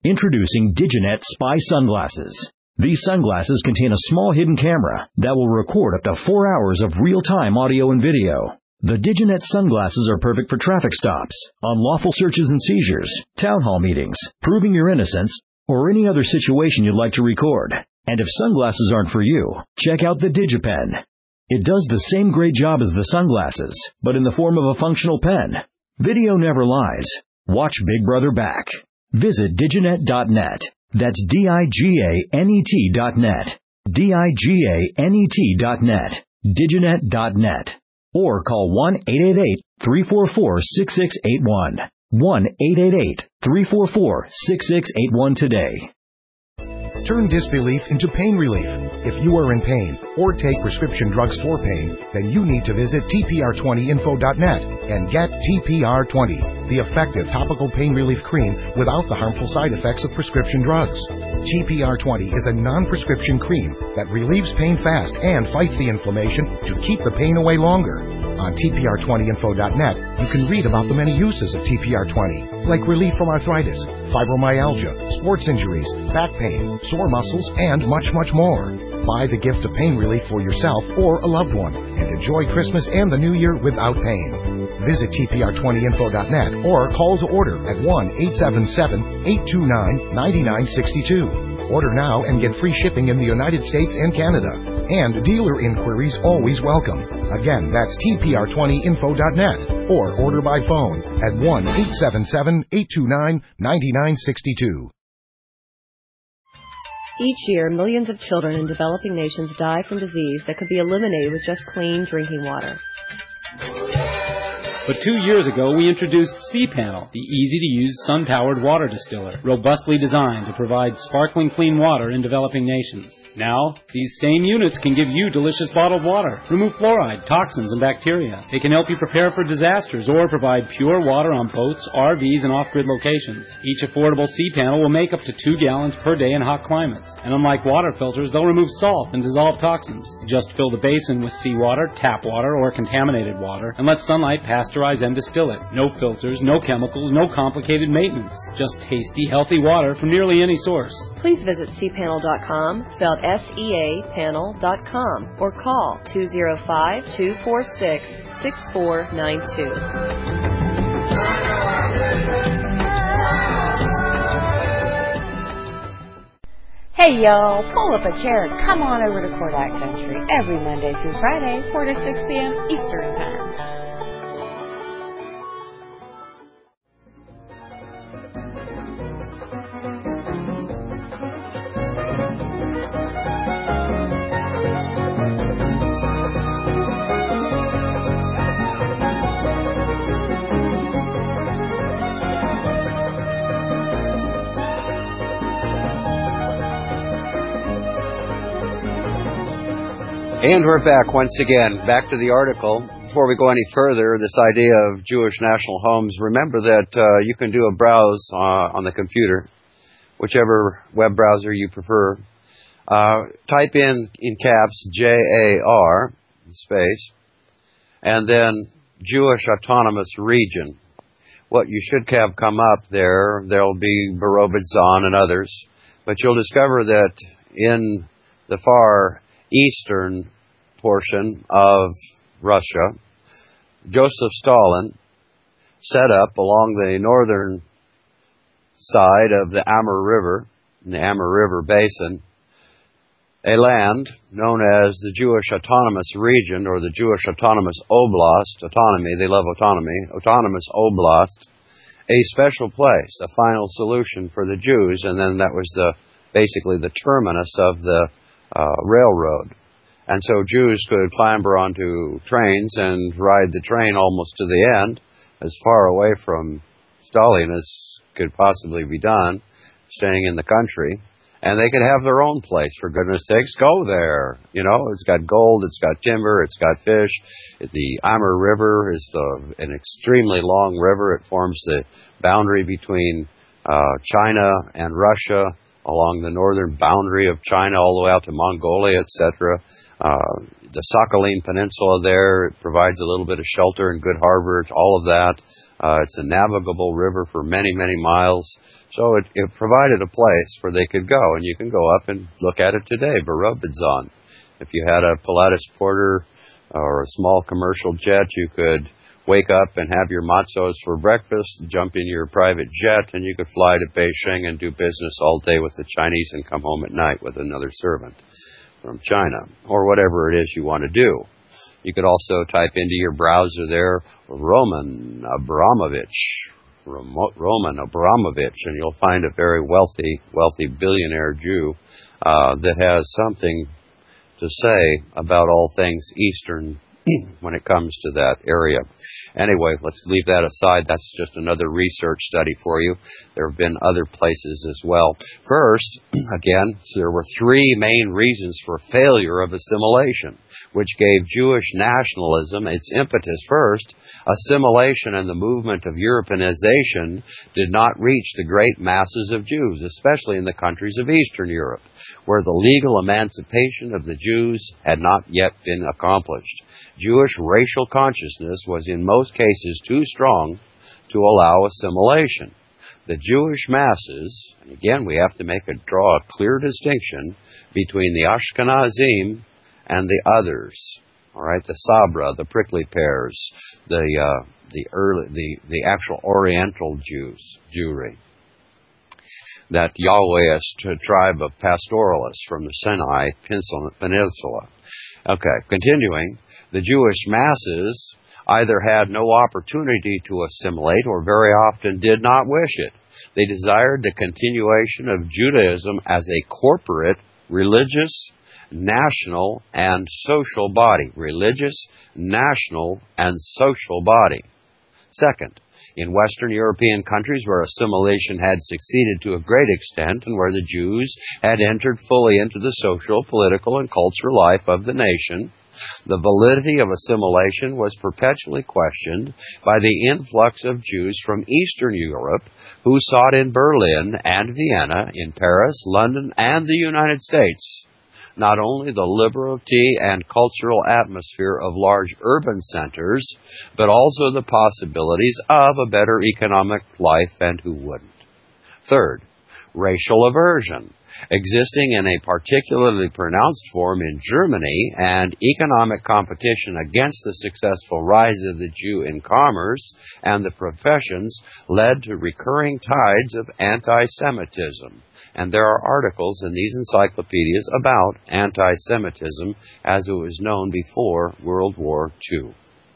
Introducing Diginet Spy Sunglasses. These sunglasses contain a small hidden camera that will record up to four hours of real-time audio and video. The Diginet sunglasses are perfect for traffic stops, unlawful searches and seizures, town hall meetings, proving your innocence, or any other situation you'd like to record. And if sunglasses aren't for you, check out the DigiPen. It does the same great job as the sunglasses, but in the form of a functional pen. Video never lies. Watch Big Brother back. Visit diginet dot net. That's D I G A N E T dot net. D I G A N E T dot net. diginet dot net. Or call one eight eight eight, three four four, six six eight one. one eight eight eight, three four four, six six eight one today. Turn disbelief into pain relief. If you are in pain or take prescription drugs for pain, then you need to visit T P R twenty info dot net and get T P R twenty, the effective topical pain relief cream without the harmful side effects of prescription drugs. T P R twenty is a non-prescription cream that relieves pain fast and fights the inflammation to keep the pain away longer. On T P R twenty info dot net, you can read about the many uses of T P R twenty, like relief from arthritis, fibromyalgia, sports injuries, back pain, sore muscles, and much, much more. Buy the gift of pain relief for yourself or a loved one and enjoy Christmas and the New Year without pain. Visit T P R twenty info dot net or call to order at one eight seven seven, eight two nine, nine nine six two. Order now and get free shipping in the United States and Canada. And dealer inquiries always welcome. Again, that's T P R twenty info dot net or order by phone at one eight seven seven, eight two nine, nine nine six two. Each year, millions of children in developing nations die from disease that could be eliminated with just clean drinking water. But two years ago, we introduced C-Panel, the easy-to-use sun-powered water distiller, robustly designed to provide sparkling clean water in developing nations. Now, these same units can give you delicious bottled water, remove fluoride, toxins, and bacteria. They can help you prepare for disasters or provide pure water on boats, R Vs, and off-grid locations. Each affordable C-Panel will make up to two gallons per day in hot climates. And unlike water filters, they'll remove salt and dissolve toxins. Just fill the basin with seawater, tap water, or contaminated water, and let sunlight pass and distill it. No filters, no chemicals, no complicated maintenance. Just tasty, healthy water from nearly any source. Please visit C panel dot com, spelled S E A panel dot com, or call two oh five, two four six, six four nine two. Hey y'all, pull up a chair and come on over to Kordak Country every Monday through Friday, four to six p.m. Eastern Time. And we're back once again. Back to the article. Before we go any further, this idea of Jewish national homes, remember that uh, you can do a browse uh, on the computer, whichever web browser you prefer. Uh, type in, in caps, J A R, space, and then Jewish Autonomous Region. What you should have come up there, there'll be Barobid Zon and others, but you'll discover that in the far eastern portion of Russia, Joseph Stalin set up along the northern side of the Amur River, in the Amur River Basin, a land known as the Jewish Autonomous Region or the Jewish Autonomous Oblast, autonomy, they love autonomy, Autonomous Oblast, a special place, a final solution for the Jews, and then that was the basically the terminus of the Uh, railroad. And so Jews could clamber onto trains and ride the train almost to the end, as far away from Stalin as could possibly be done, staying in the country. And they could have their own place, for goodness sakes, go there. You know, it's got gold, it's got timber, it's got fish. The Amur River is the, an extremely long river. It forms the boundary between uh, China and Russia, along the northern boundary of China all the way out to Mongolia, et cetera. Uh, the Sakhalin Peninsula there, it provides a little bit of shelter and good harbor, all of that. Uh, it's a navigable river for many, many miles. So it, it provided a place where they could go, and you can go up and look at it today, Barobidson. If you had a Pilatus Porter or a small commercial jet, you could wake up and have your matzos for breakfast, jump in your private jet, and you could fly to Beijing and do business all day with the Chinese and come home at night with another servant from China, or whatever it is you want to do. You could also type into your browser there, Roman Abramovich, Roman Abramovich, and you'll find a very wealthy, wealthy billionaire Jew uh, that has something to say about all things Eastern when it comes to that area. Anyway, let's leave that aside. That's just another research study for you. There have been other places as well. First, again, there were three main reasons for failure of assimilation, which gave Jewish nationalism its impetus. First, assimilation and the movement of Europeanization did not reach the great masses of Jews, especially in the countries of Eastern Europe, where the legal emancipation of the Jews had not yet been accomplished. Jewish racial consciousness was in most cases too strong to allow assimilation. The Jewish masses, and again we have to make a draw a clear distinction between the Ashkenazim and the others. All right, the Sabra, the prickly pears, the uh, the early the the actual Oriental Jews, Jewry. That Yahwehist tribe of pastoralists from the Sinai Peninsula. Okay, continuing, the Jewish masses either had no opportunity to assimilate or very often did not wish it. They desired the continuation of Judaism as a corporate, religious, national, and social body. Religious, national, and social body. Second, in Western European countries where assimilation had succeeded to a great extent and where the Jews had entered fully into the social, political, and cultural life of the nation, the validity of assimilation was perpetually questioned by the influx of Jews from Eastern Europe who sought in Berlin and Vienna, in Paris, London, and the United States not only the liberty and cultural atmosphere of large urban centers, but also the possibilities of a better economic life, and who wouldn't. Third, racial aversion, existing in a particularly pronounced form in Germany, and economic competition against the successful rise of the Jew in commerce and the professions led to recurring tides of anti-Semitism. And there are articles in these encyclopedias about anti-Semitism as it was known before World War Two.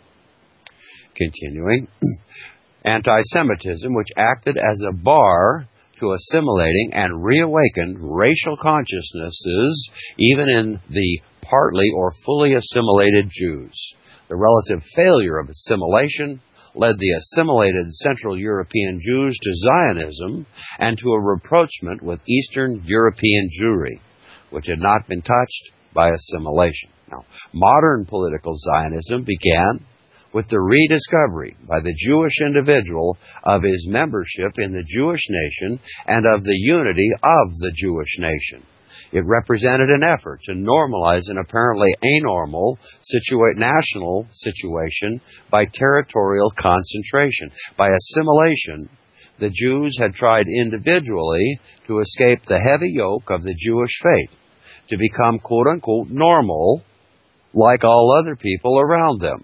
Continuing, anti-Semitism, which acted as a bar to assimilating and reawakened racial consciousnesses even in the partly or fully assimilated Jews. The relative failure of assimilation led the assimilated Central European Jews to Zionism and to a rapprochement with Eastern European Jewry, which had not been touched by assimilation. Now, modern political Zionism began with the rediscovery by the Jewish individual of his membership in the Jewish nation and of the unity of the Jewish nation. It represented an effort to normalize an apparently anormal situa- national situation by territorial concentration. By assimilation, the Jews had tried individually to escape the heavy yoke of the Jewish faith, to become quote-unquote normal like all other people around them.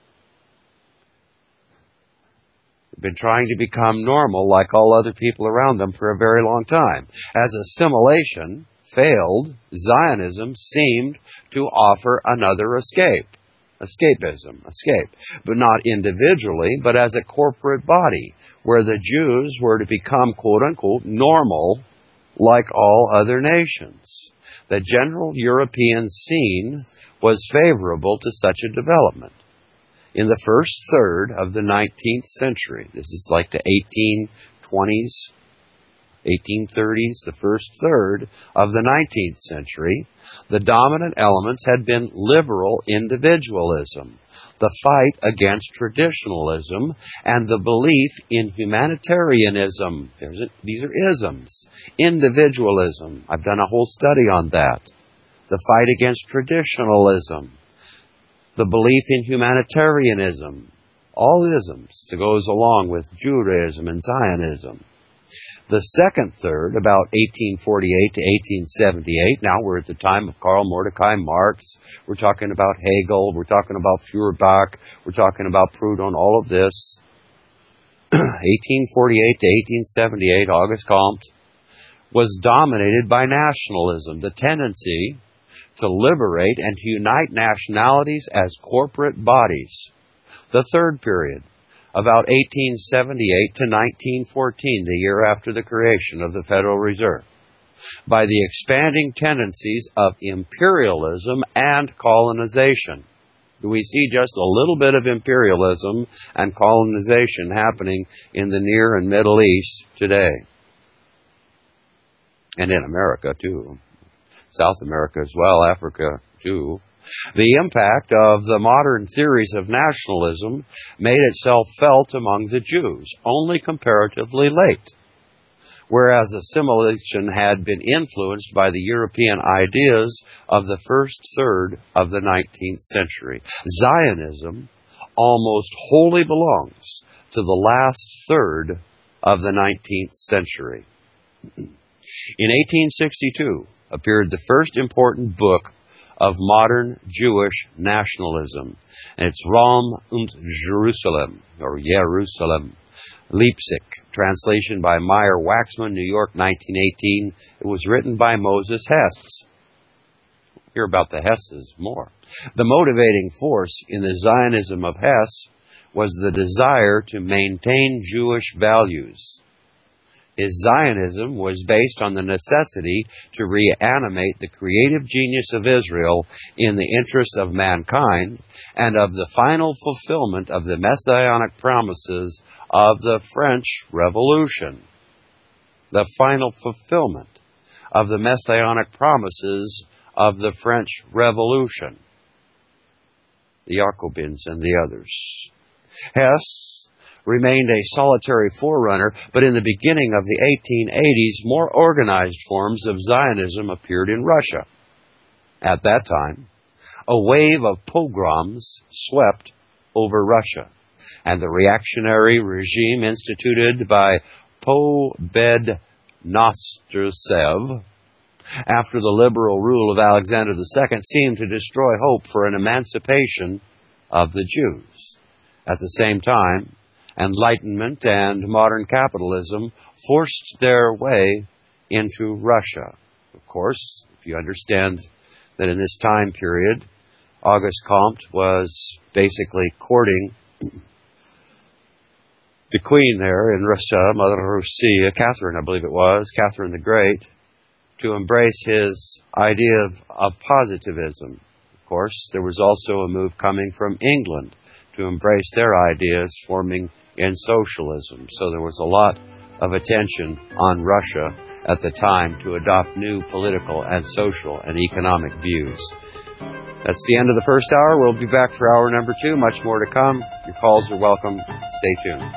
They've been trying to become normal like all other people around them for a very long time. As assimilation failed, Zionism seemed to offer another escape. Escapism, escape. But not individually, but as a corporate body, where the Jews were to become, quote-unquote, normal like all other nations. The general European scene was favorable to such a development. In the first third of the nineteenth century, this is like the eighteen twenties, eighteen thirties, the first third of the nineteenth century, the dominant elements had been liberal individualism, the fight against traditionalism, and the belief in humanitarianism. There's a, these are isms. Individualism. I've done a whole study on that. The fight against traditionalism. The belief in humanitarianism. all isms that goes along with Judaism and Zionism. The second third, about eighteen forty-eight to eighteen seventy-eight, now we're at the time of Karl Mordecai Marx, we're talking about Hegel, we're talking about Feuerbach, we're talking about Proudhon, all of this. eighteen forty-eight to eighteen seventy-eight, August Comte, was dominated by nationalism, the tendency to liberate and to unite nationalities as corporate bodies. The third period, about eighteen seventy-eight to nineteen fourteen, the year after the creation of the Federal Reserve, by the expanding tendencies of imperialism and colonization. We see just a little bit of imperialism and colonization happening in the Near and Middle East today. And in America, too. South America as well, Africa, too. The impact of the modern theories of nationalism made itself felt among the Jews only comparatively late, whereas assimilation had been influenced by the European ideas of the first third of the nineteenth century. Zionism almost wholly belongs to the last third of the nineteenth century. In eighteen sixty-two appeared the first important book of modern Jewish nationalism, and it's Rom und Jerusalem, or Jerusalem, Leipzig, translation by Meyer Waxman, New York, nineteen eighteen. It was written by Moses Hess. We'll hear about the Hesses more. The motivating force in the Zionism of Hess was the desire to maintain Jewish values. His Zionism was based on the necessity to reanimate the creative genius of Israel in the interest of mankind and of the final fulfillment of the messianic promises of the French Revolution. The final fulfillment of the messianic promises of the French Revolution. The Jacobins and the others. Hess remained a solitary forerunner, but in the beginning of the eighteen eighties, more organized forms of Zionism appeared in Russia. At that time, a wave of pogroms swept over Russia, and the reactionary regime instituted by Pobedonostsev after the liberal rule of Alexander the Second seemed to destroy hope for an emancipation of the Jews. At the same time, Enlightenment and modern capitalism forced their way into Russia. Of course, if you understand that in this time period, Auguste Comte was basically courting the queen there in Russia, Mother Russia, Catherine, I believe it was, Catherine the Great, to embrace his idea of, of positivism. Of course, there was also a move coming from England to embrace their ideas, forming in socialism. So there was a lot of attention on Russia at the time to adopt new political and social and economic views. That's the end of the first hour. We'll be back for hour number two. Much more to come. Your calls are welcome. Stay tuned.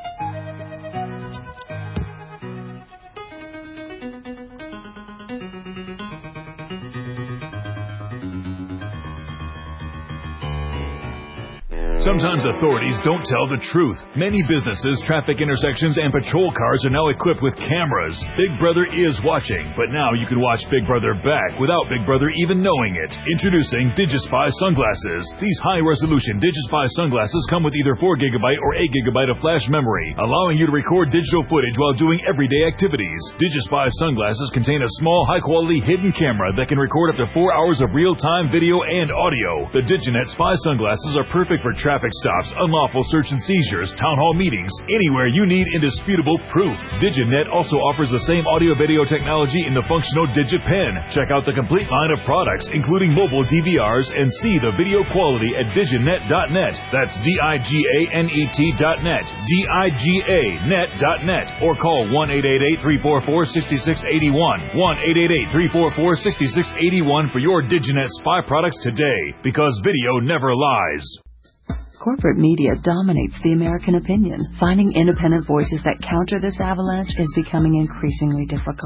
Sometimes authorities don't tell the truth. Many businesses, traffic intersections, and patrol cars are now equipped with cameras. Big Brother is watching, but now you can watch Big Brother back without Big Brother even knowing it. Introducing DigiSpy sunglasses. These high-resolution DigiSpy sunglasses come with either four gigabyte or eight gigabyte of flash memory, allowing you to record digital footage while doing everyday activities. DigiSpy sunglasses contain a small, high-quality hidden camera that can record up to four hours of real-time video and audio. The DigiNet Spy sunglasses are perfect for traffic Traffic stops, unlawful search and seizures, town hall meetings, anywhere you need indisputable proof. DigiNet also offers the same audio-video technology in the functional DigiPen. Check out the complete line of products, including mobile D V Rs, and see the video quality at diginet dot net. That's D I G A N E T dot net, D I G A net dot net, or call one eight eight eight, three four four, six six eight one, one eight eight eight, three four four, six six eight one for your DigiNet Spy products today, because video never lies. Corporate media dominates the American opinion. Finding independent voices that counter this avalanche is becoming increasingly difficult.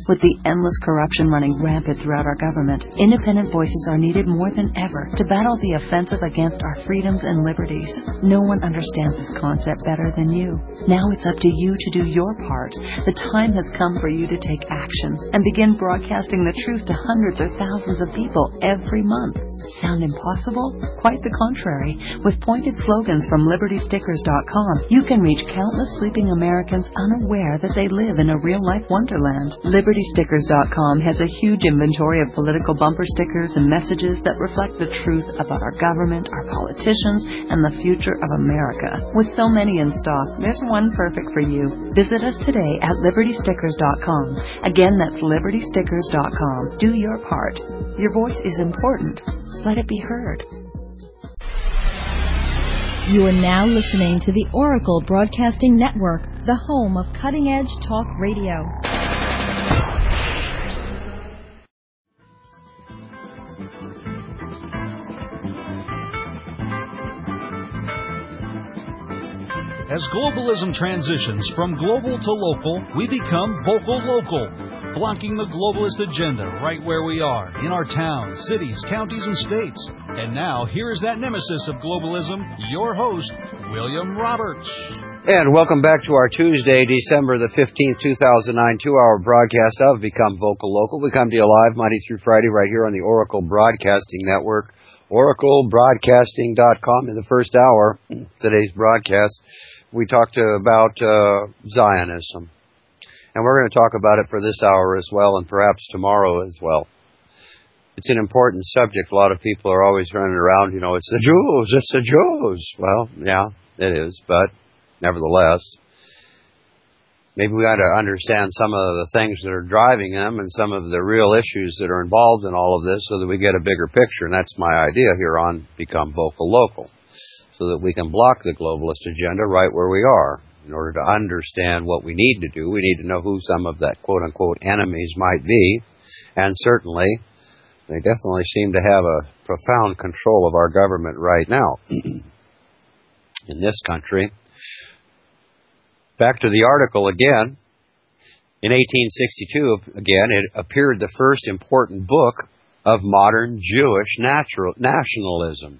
With the endless corruption running rampant throughout our government, independent voices are needed more than ever to battle the offensive against our freedoms and liberties. No one understands this concept better than you. Now it's up to you to do your part. The time has come for you to take action and begin broadcasting the truth to hundreds or thousands of people every month. Sound impossible? Quite the contrary. With pointed slogans from Liberty Stickers dot com, you can reach countless sleeping Americans unaware that they live in a real-life wonderland. Liberty Stickers dot com has a huge inventory of political bumper stickers and messages that reflect the truth about our government, our politicians, and the future of America. With so many in stock, there's one perfect for you. Visit us today at Liberty Stickers dot com. Again, that's Liberty Stickers dot com. Do your part. Your voice is important. Let it be heard. You are now listening to the Oracle Broadcasting Network, the home of cutting-edge talk radio. As globalism transitions from global to local, we become vocal local, blocking the globalist agenda right where we are, in our towns, cities, counties, and states. And now, here is that nemesis of globalism, your host, William Roberts. And welcome back to our Tuesday, December the fifteenth, two thousand nine, two-hour broadcast of Become Vocal Local. We come to you live Monday through Friday right here on the Oracle Broadcasting Network, oracle broadcasting dot com. In the first hour, today's broadcast, we talked about uh, Zionism. And we're going to talk about it for this hour as well, and perhaps tomorrow as well. It's an important subject. A lot of people are always running around, you know, it's the Jews, it's the Jews. Well, yeah, it is, but nevertheless, maybe we got to understand some of the things that are driving them and some of the real issues that are involved in all of this so that we get a bigger picture. And that's my idea here on Become Vocal Local, so that we can block the globalist agenda right where we are. In order to understand what we need to do, we need to know who some of that quote-unquote enemies might be. And certainly, they definitely seem to have a profound control of our government right now in this country. Back to the article again. In eighteen sixty-two, again, it appeared the first important book of modern Jewish natural, nationalism.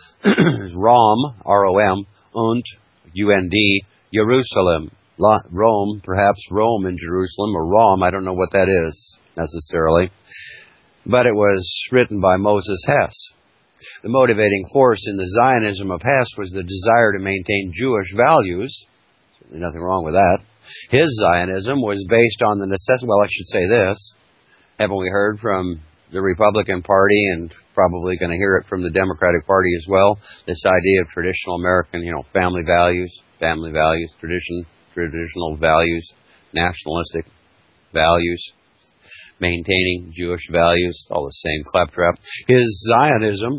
Rom, R O M, und, U N D, Jerusalem. Rome, perhaps Rome in Jerusalem, or Rom, I don't know what that is necessarily. But it was written by Moses Hess. The motivating force in the Zionism of Hess was the desire to maintain Jewish values. Certainly nothing wrong with that. His Zionism was based on the necessity, well, I should say this. Haven't we heard from the Republican Party, and probably going to hear it from the Democratic Party as well, this idea of traditional American, you know, family values, family values, tradition, traditional values, nationalistic values, maintaining Jewish values, all the same claptrap. His Zionism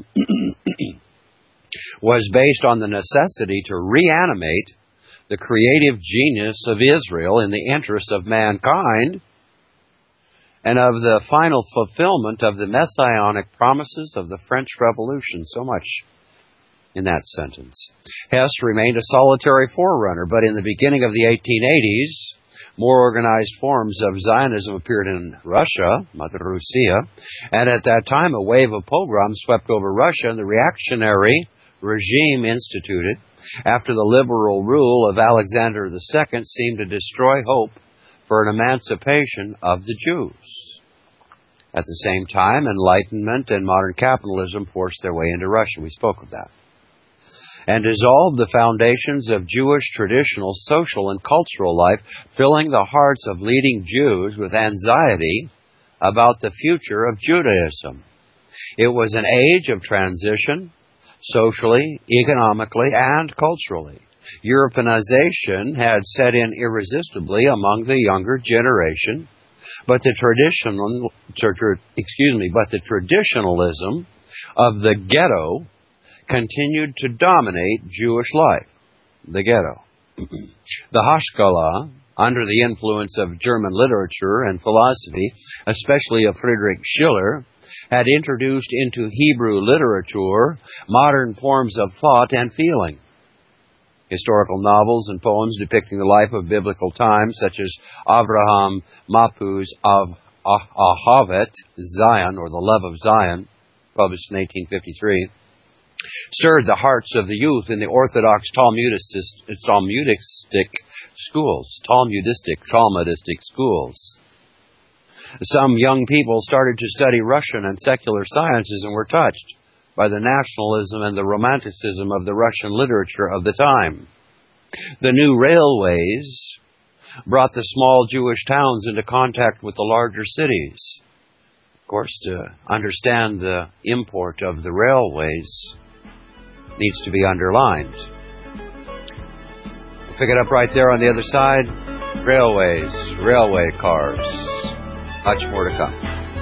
was based on the necessity to reanimate the creative genius of Israel in the interests of mankind and of the final fulfillment of the messianic promises of the French Revolution. So much in that sentence. Hess remained a solitary forerunner, but in the beginning of the eighteen eighties, more organized forms of Zionism appeared in Russia, Mother Russia, and at that time a wave of pogroms swept over Russia, and the reactionary regime instituted after the liberal rule of Alexander the Second seemed to destroy hope for an emancipation of the Jews. At the same time, Enlightenment and modern capitalism forced their way into Russia. We spoke of that. And dissolved the foundations of Jewish traditional social and cultural life, filling the hearts of leading Jews with anxiety about the future of Judaism. It was an age of transition, socially, economically, and culturally. Europeanization had set in irresistibly among the younger generation, but the traditional, excuse me, but the traditionalism of the ghetto continued to dominate Jewish life. The ghetto. The Haskalah, under the influence of German literature and philosophy, especially of Friedrich Schiller, had introduced into Hebrew literature modern forms of thought and feeling. Historical novels and poems depicting the life of biblical times, such as Avraham Mapu's Av Ahavet Zion, or The Love of Zion, published in eighteen fifty-three, stirred the hearts of the youth in the Orthodox Talmudistic, Talmudistic schools. Talmudistic, Talmudistic schools. Some young people started to study Russian and secular sciences and were touched by the nationalism and the romanticism of the Russian literature of the time. The new railways brought the small Jewish towns into contact with the larger cities. Of course, to understand the import of the railways needs to be underlined. We'll pick it up right there on the other side. Railways, railway cars. Much more to come.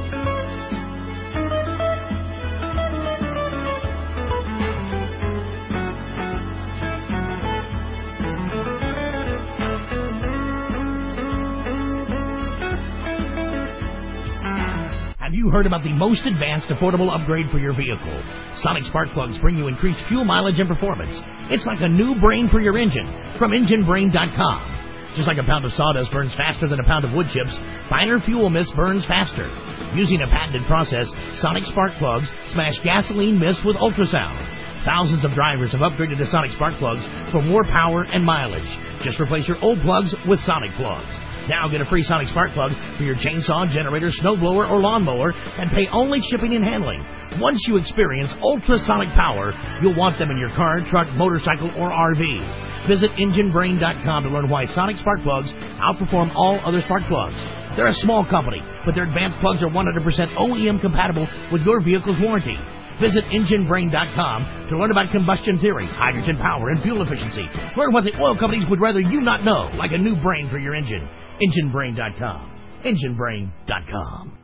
Have you heard about the most advanced affordable upgrade for your vehicle? Sonic spark plugs bring you increased fuel mileage and performance. It's like a new brain for your engine from engine brain dot com. Just like a pound of sawdust burns faster than a pound of wood chips, finer fuel mist burns faster. Using a patented process, Sonic spark plugs smash gasoline mist with ultrasound. Thousands of drivers have upgraded to Sonic spark plugs for more power and mileage. Just replace your old plugs with Sonic plugs. Now get a free Sonic spark plug for your chainsaw, generator, snowblower, or lawnmower and pay only shipping and handling. Once you experience ultrasonic power, you'll want them in your car, truck, motorcycle, or R V. Visit engine brain dot com to learn why Sonic spark plugs outperform all other spark plugs. They're a small company, but their advanced plugs are one hundred percent O E M compatible with your vehicle's warranty. Visit engine brain dot com to learn about combustion theory, hydrogen power, and fuel efficiency. Learn what the oil companies would rather you not know, like a new brain for your engine. engine brain dot com. engine brain dot com.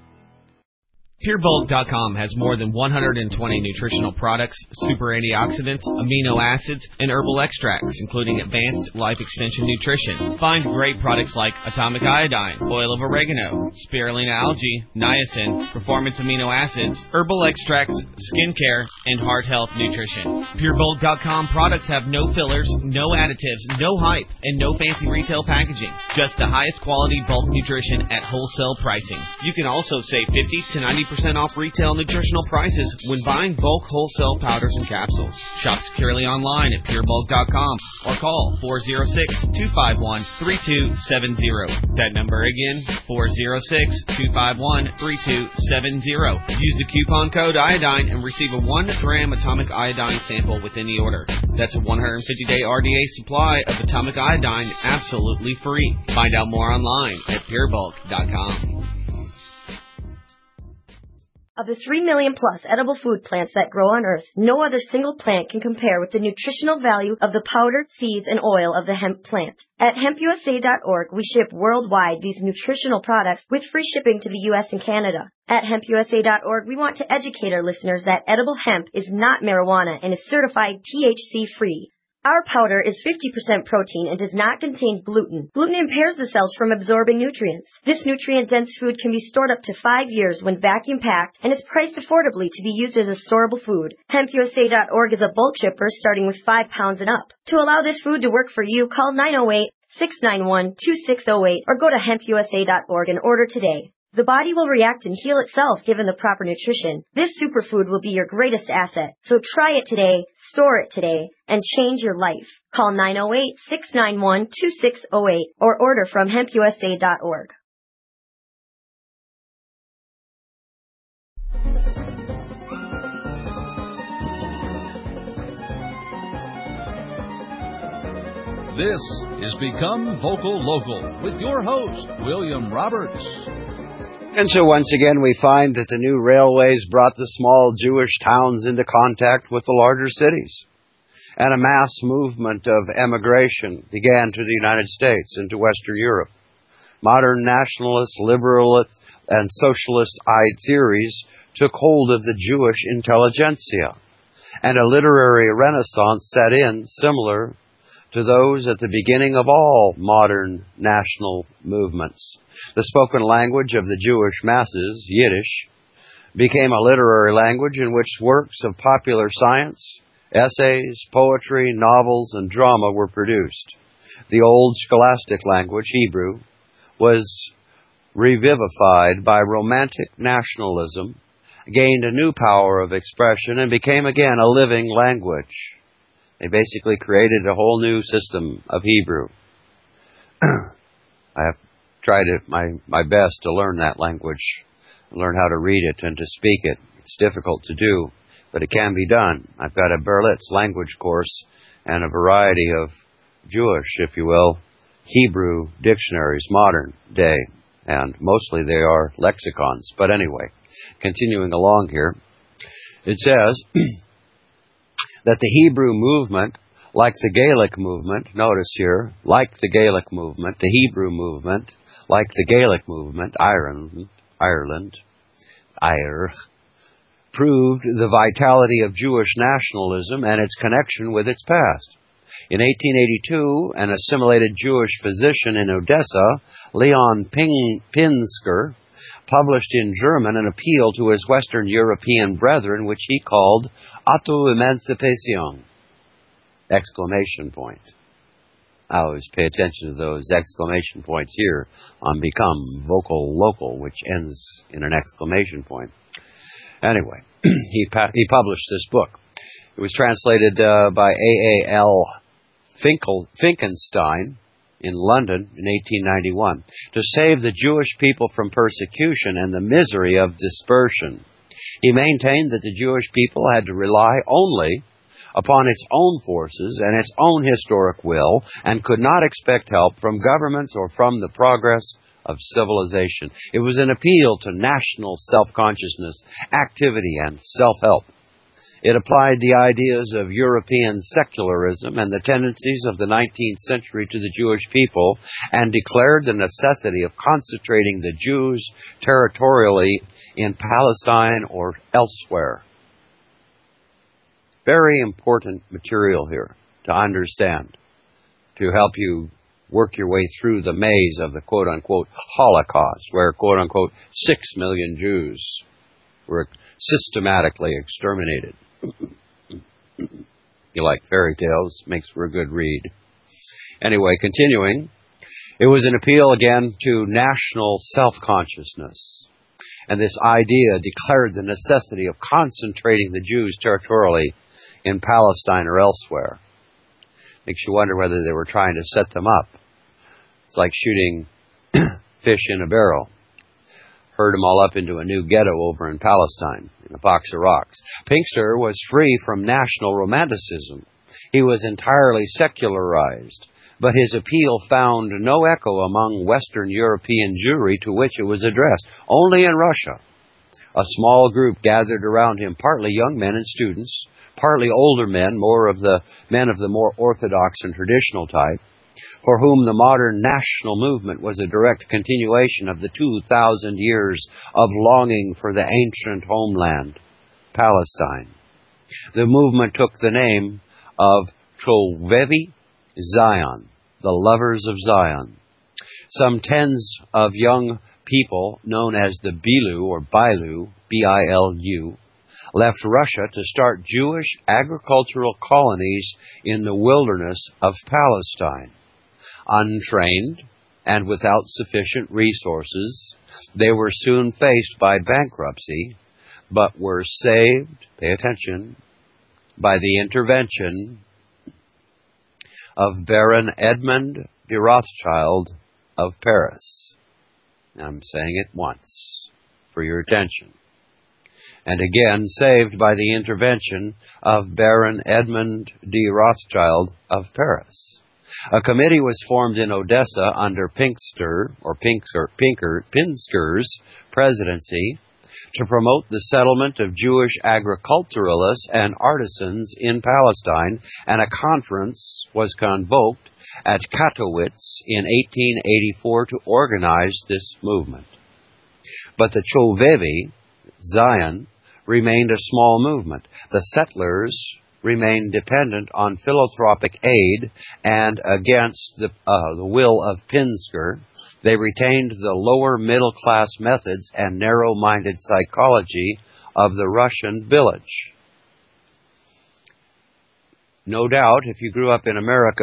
Pure Bulk dot com has more than one hundred twenty nutritional products, super antioxidants, amino acids, and herbal extracts, including advanced life extension nutrition. Find great products like atomic iodine, oil of oregano, spirulina algae, niacin, performance amino acids, herbal extracts, skincare, and heart health nutrition. Pure Bulk dot com products have no fillers, no additives, no hype, and no fancy retail packaging. Just the highest quality bulk nutrition at wholesale pricing. You can also save fifty to ninety percent off retail nutritional prices when buying bulk wholesale powders and capsules. Shop securely online at Pure Bulk dot com or call four oh six, two five one, three two seven zero. That number again, four oh six, two five one, three two seven zero. Use the coupon code iodine and receive a one gram atomic iodine sample with any order. That's a one hundred fifty day R D A supply of atomic iodine absolutely free. Find out more online at Pure Bulk dot com. Of the three million plus edible food plants that grow on Earth, no other single plant can compare with the nutritional value of the powder, seeds, and oil of the hemp plant. At hemp U S A dot org, we ship worldwide these nutritional products with free shipping to the U S and Canada. At hemp U S A dot org, we want to educate our listeners that edible hemp is not marijuana and is certified T H C-free. Our powder is fifty percent protein and does not contain gluten. Gluten impairs the cells from absorbing nutrients. This nutrient-dense food can be stored up to five years when vacuum-packed and is priced affordably to be used as a storable food. hemp U S A dot org is a bulk shipper starting with five pounds and up. To allow this food to work for you, call nine oh eight, six nine one, two six oh eight or go to hemp U S A dot org and order today. The body will react and heal itself given the proper nutrition. This superfood will be your greatest asset. So try it today, store it today, and change your life. Call nine oh eight, six nine one, two six oh eight or order from hemp U S A dot org. This is Become Vocal Local with your host, William Roberts. And so once again, we find that the new railways brought the small Jewish towns into contact with the larger cities. And a mass movement of emigration began to the United States and to Western Europe. Modern nationalist, liberalist, and socialist-eyed theories took hold of the Jewish intelligentsia, and a literary renaissance set in similar to those at the beginning of all modern national movements. The spoken language of the Jewish masses, Yiddish, became a literary language in which works of popular science Essays, poetry, novels, and drama were produced. The old scholastic language, Hebrew, was revivified by romantic nationalism, gained a new power of expression, and became again a living language. They basically created a whole new system of Hebrew. I have tried it, my, my best to learn that language, learn how to read it and to speak it. It's difficult to do, but it can be done. I've got a Berlitz language course and a variety of Jewish, if you will, Hebrew dictionaries, modern day, and mostly they are lexicons. But anyway, continuing along here, it says that the Hebrew movement, like the Gaelic movement, notice here, like the Gaelic movement, the Hebrew movement, like the Gaelic movement, Ireland, Ireland, Ire, proved the vitality of Jewish nationalism and its connection with its past. In eighteen eighty-two, an assimilated Jewish physician in Odessa, Leon Ping- Pinsker, published in German an appeal to his Western European brethren, which he called Auto-Emancipation! Exclamation point. I always pay attention to those exclamation points here on Become Vocal Local, which ends in an exclamation point. Anyway, he pa- he published this book. It was translated uh, by A A L Finkel- Finkenstein in London in eighteen ninety-one to save the Jewish people from persecution and the misery of dispersion. He maintained that the Jewish people had to rely only upon its own forces and its own historic will, and could not expect help from governments or from the progress of civilization. It was an appeal to national self-consciousness, activity, and self-help. It applied the ideas of European secularism and the tendencies of the nineteenth century to the Jewish people, and declared the necessity of concentrating the Jews territorially in Palestine or elsewhere. Very important material here to understand, to help you work your way through the maze of the quote-unquote Holocaust, where quote-unquote six million Jews were systematically exterminated. You like fairy tales, makes for a good read. Anyway, continuing, it was an appeal again to national self-consciousness. And this idea declared the necessity of concentrating the Jews territorially in Palestine or elsewhere. Makes you wonder whether they were trying to set them up. It's like shooting fish in a barrel. Herd them all up into a new ghetto over in Palestine, in a box of rocks. Pinsker was free from national romanticism. He was entirely secularized, but his appeal found no echo among Western European Jewry to which it was addressed. Only in Russia, a small group gathered around him, partly young men and students, partly older men, more of the men of the more orthodox and traditional type, for whom the modern national movement was a direct continuation of the two thousand years of longing for the ancient homeland, Palestine. The movement took the name of Chovevi Zion, the lovers of Zion. Some tens of young people, known as the Bilu or Bilu, B I L U, left Russia to start Jewish agricultural colonies in the wilderness of Palestine. Untrained and without sufficient resources, they were soon faced by bankruptcy, but were saved, pay attention, by the intervention of Baron Edmond de Rothschild of Paris. I'm saying it once for your attention. And again, saved by the intervention of Baron Edmond de Rothschild of Paris. A committee was formed in Odessa under Pinkster, or Pinker, Pinker, Pinsker's presidency to promote the settlement of Jewish agriculturalists and artisans in Palestine, and a conference was convoked at Katowice in eighteen eighty-four to organize this movement. But the Chovevi, Zion, remained a small movement. The settlers remained dependent on philanthropic aid, and against the, uh, the will of Pinsker, they retained the lower middle-class methods and narrow-minded psychology of the Russian village. no doubt, if you grew up in America,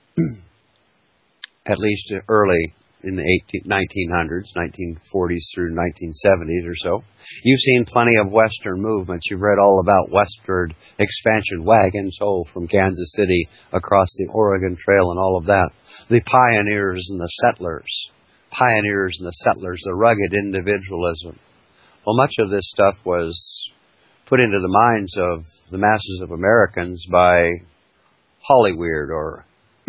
at least early in the nineteen hundreds, nineteen forties through nineteen seventies or so, you've seen plenty of Western movements. You've read all about westward expansion wagons, oh, from Kansas City across the Oregon Trail and all of that. The pioneers and the settlers, pioneers and the settlers, the rugged individualism. Well, much of this stuff was put into the minds of the masses of Americans by Hollywood or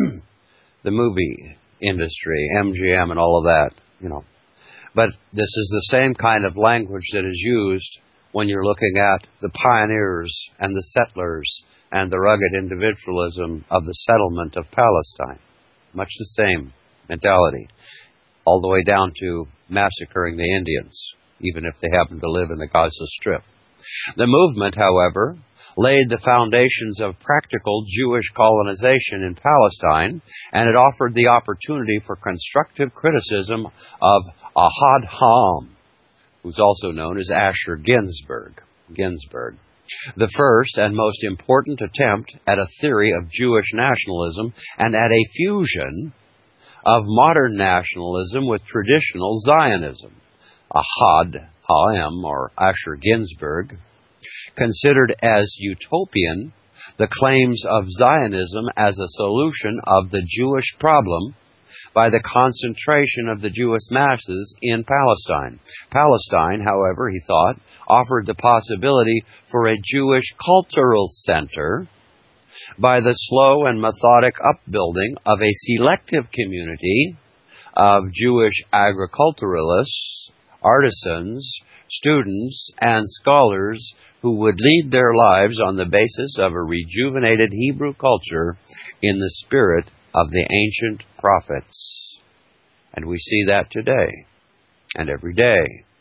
the movie industry, M G M and all of that, you know. But this is the same kind of language that is used when you're looking at the pioneers and the settlers and the rugged individualism of the settlement of Palestine. Much the same mentality, all the way down to massacring the Indians, even if they happen to live in the Gaza Strip. The movement, however, laid the foundations of practical Jewish colonization in Palestine, and it offered the opportunity for constructive criticism of Ahad Ha'am, who's also known as Asher Ginsburg. Ginsburg, the first and most important attempt at a theory of Jewish nationalism and at a fusion of modern nationalism with traditional Zionism. Ahad Ha'am, or Asher Ginsburg, considered as utopian the claims of Zionism as a solution of the Jewish problem by the concentration of the Jewish masses in Palestine. Palestine, however, he thought, offered the possibility for a Jewish cultural center by the slow and methodic upbuilding of a selective community of Jewish agriculturalists, artisans, students, and scholars who would lead their lives on the basis of a rejuvenated Hebrew culture in the spirit of the ancient prophets. And we see that today and every day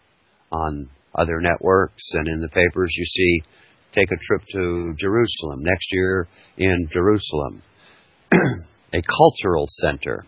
on other networks and in the papers. You see, take a trip to Jerusalem next year in Jerusalem, a cultural center,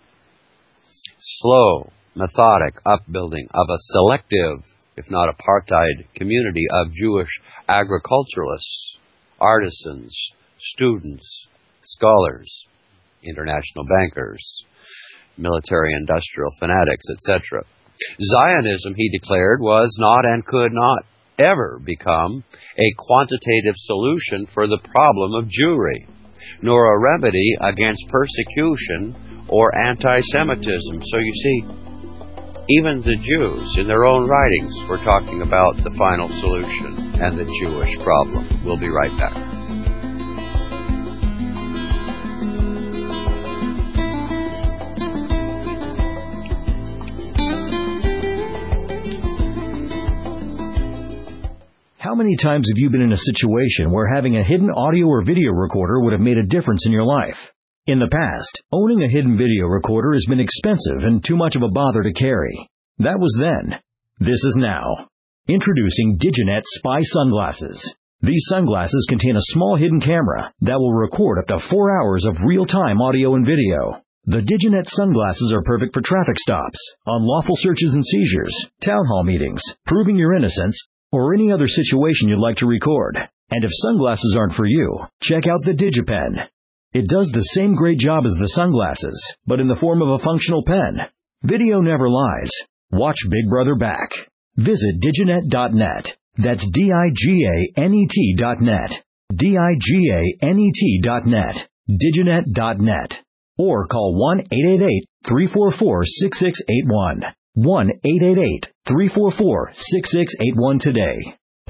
slow, methodic upbuilding of a selective, if not apartheid, community of Jewish agriculturalists, artisans, students, scholars, international bankers, military-industrial fanatics, et cetera. Zionism, he declared, was not and could not ever become a quantitative solution for the problem of Jewry, nor a remedy against persecution or anti-Semitism. So you see, even the Jews, in their own writings, were talking about the final solution and the Jewish problem. We'll be right back. How many times have you been in a situation where having a hidden audio or video recorder would have made a difference in your life? In the past, owning a hidden video recorder has been expensive and too much of a bother to carry. That was then. This is now. Introducing Diginet Spy Sunglasses. These sunglasses contain a small hidden camera that will record up to four hours of real-time audio and video. The Diginet sunglasses are perfect for traffic stops, unlawful searches and seizures, town hall meetings, proving your innocence, or any other situation you'd like to record. And if sunglasses aren't for you, check out the DigiPen. It does the same great job as the sunglasses, but in the form of a functional pen. Video never lies. Watch Big Brother back. Visit diginet dot net. That's D I G A N E T dot net. D I G A N E T dot net. diginet dot net. Or call one eight eight eight, three four four, six six eight one. one eight eight eight, three four four, six six eight one today.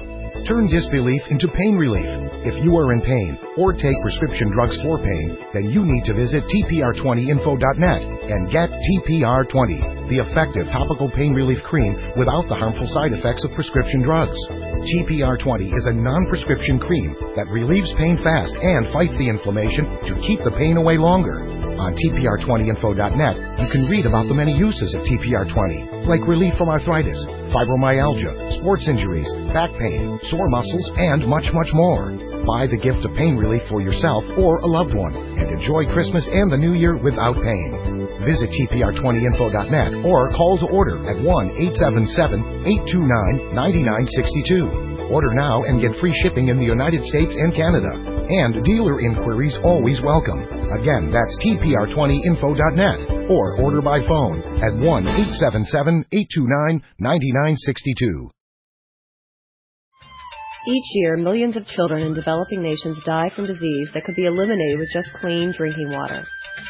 Turn disbelief into pain relief. If you are in pain or take prescription drugs for pain, then you need to visit T P R twenty info dot net and get T P R twenty, the effective topical pain relief cream without the harmful side effects of prescription drugs. T P R twenty is a non-prescription cream that relieves pain fast and fights the inflammation to keep the pain away longer. On T P R twenty info dot net, you can read about the many uses of T P R twenty, like relief from arthritis, fibromyalgia, sports injuries, back pain, sore muscles, and much, much more. Buy the gift of pain relief for yourself or a loved one and enjoy Christmas and the New Year without pain. Visit T P R twenty info dot net or call to order at one eight seven seven, eight two nine, nine nine six two. Order now and get free shipping in the United States and Canada. And dealer inquiries always welcome. Again, that's T P R twenty info dot net or order by phone at one eight seven seven, eight two nine, nine nine six two. Each year, millions of children in developing nations die from disease that could be eliminated with just clean drinking water.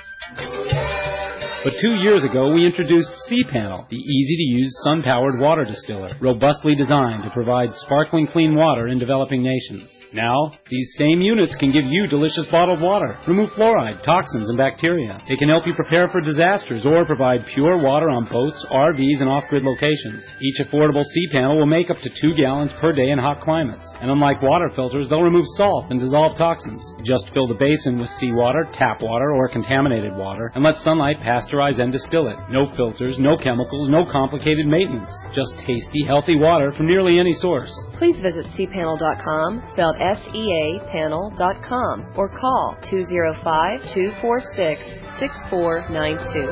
But two years ago, we introduced C-Panel, the easy-to-use sun-powered water distiller, robustly designed to provide sparkling clean water in developing nations. Now, these same units can give you delicious bottled water, remove fluoride, toxins, and bacteria. It can help you prepare for disasters or provide pure water on boats, R Vs, and off-grid locations. Each affordable C-Panel will make up to two gallons per day in hot climates. And unlike water filters, they'll remove salt and dissolve toxins. Just fill the basin with seawater, tap water, or contaminated water, and let sunlight pasteurize and distill it. No filters, no chemicals, no complicated maintenance. Just tasty, healthy water from nearly any source. Please visit C panel dot com, spelled S E A panel dot com, or call two oh five, two four six, six four nine two.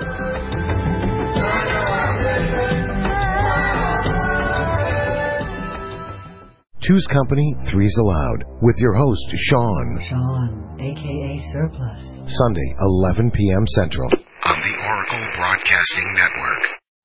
Two's Company, Three's Allowed, with your host, Sean. Sean, a k a. Surplus. Sunday, eleven p.m. Central. On the Oracle Broadcasting Network.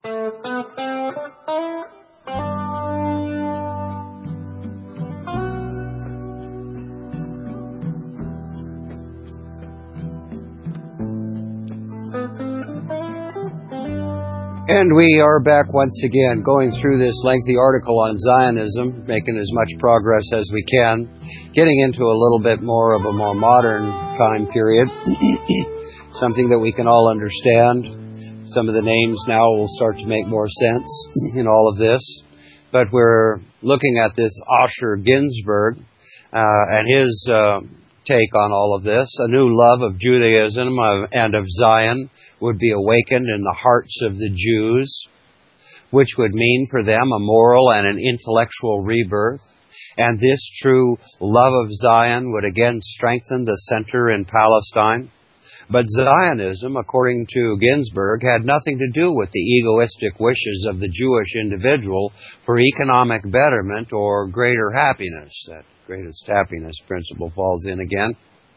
And we are back once again, going through this lengthy article on Zionism, making as much progress as we can, getting into a little bit more of a more modern time period, something that we can all understand. Some of the names now will start to make more sense in all of this. But we're looking at this Osher Ginsburg uh, and his uh, take on all of this. A new love of Judaism and of Zion would be awakened in the hearts of the Jews, which would mean for them a moral and an intellectual rebirth. And this true love of Zion would again strengthen the center in Palestine. But Zionism, according to Ginsburg, had nothing to do with the egoistic wishes of the Jewish individual for economic betterment or greater happiness. That greatest happiness principle falls in again.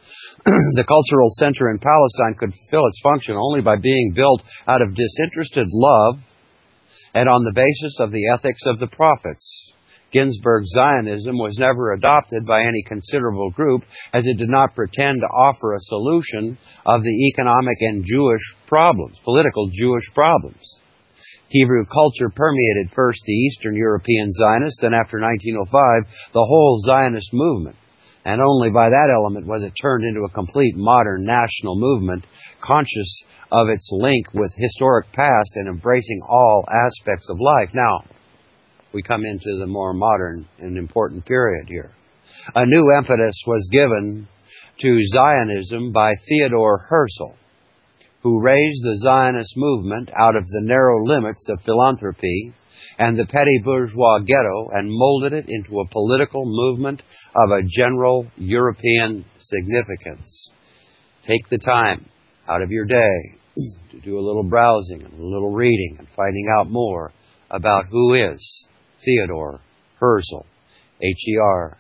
The cultural center in Palestine could fulfill its function only by being built out of disinterested love and on the basis of the ethics of the prophets. Ginsburg's Zionism was never adopted by any considerable group, as it did not pretend to offer a solution of the economic and Jewish problems, political Jewish problems. Hebrew culture permeated first the Eastern European Zionists, then after nineteen oh five, the whole Zionist movement. And only by that element was it turned into a complete modern national movement, conscious of its link with historic past and embracing all aspects of life. Now, we come into the more modern and important period here. A new emphasis was given to Zionism by Theodor Herzl, who raised the Zionist movement out of the narrow limits of philanthropy and the petty bourgeois ghetto and molded it into a political movement of a general European significance. Take the time out of your day to do a little browsing and a little reading and finding out more about who is Theodor Herzl, H E R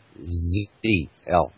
Z L.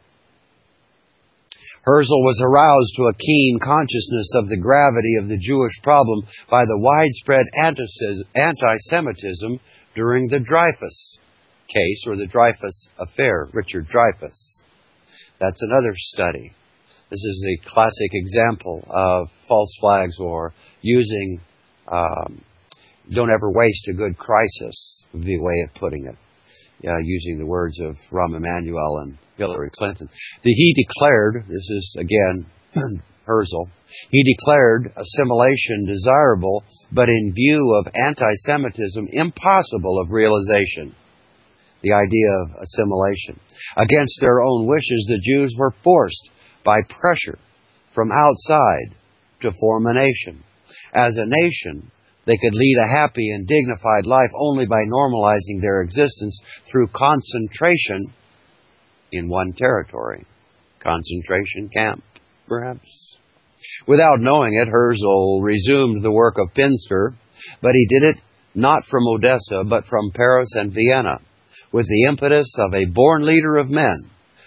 Herzl was aroused to a keen consciousness of the gravity of the Jewish problem by the widespread anti-Semitism during the Dreyfus case, or the Dreyfus affair, Richard Dreyfus. That's another study. This is a classic example of false flags or using, um, don't ever waste a good crisis, would be a way of putting it. Uh, using the words of Rahm Emanuel and Hillary Clinton. The, he declared, this is again Herzl, he declared assimilation desirable, but in view of anti-Semitism impossible of realization. The idea of assimilation. Against their own wishes, the Jews were forced by pressure from outside to form a nation. As a nation, they could lead a happy and dignified life only by normalizing their existence through concentration in one territory. Concentration camp, perhaps. Without knowing it, Herzl resumed the work of Pinsker, but he did it not from Odessa, but from Paris and Vienna, with the impetus of a born leader of men,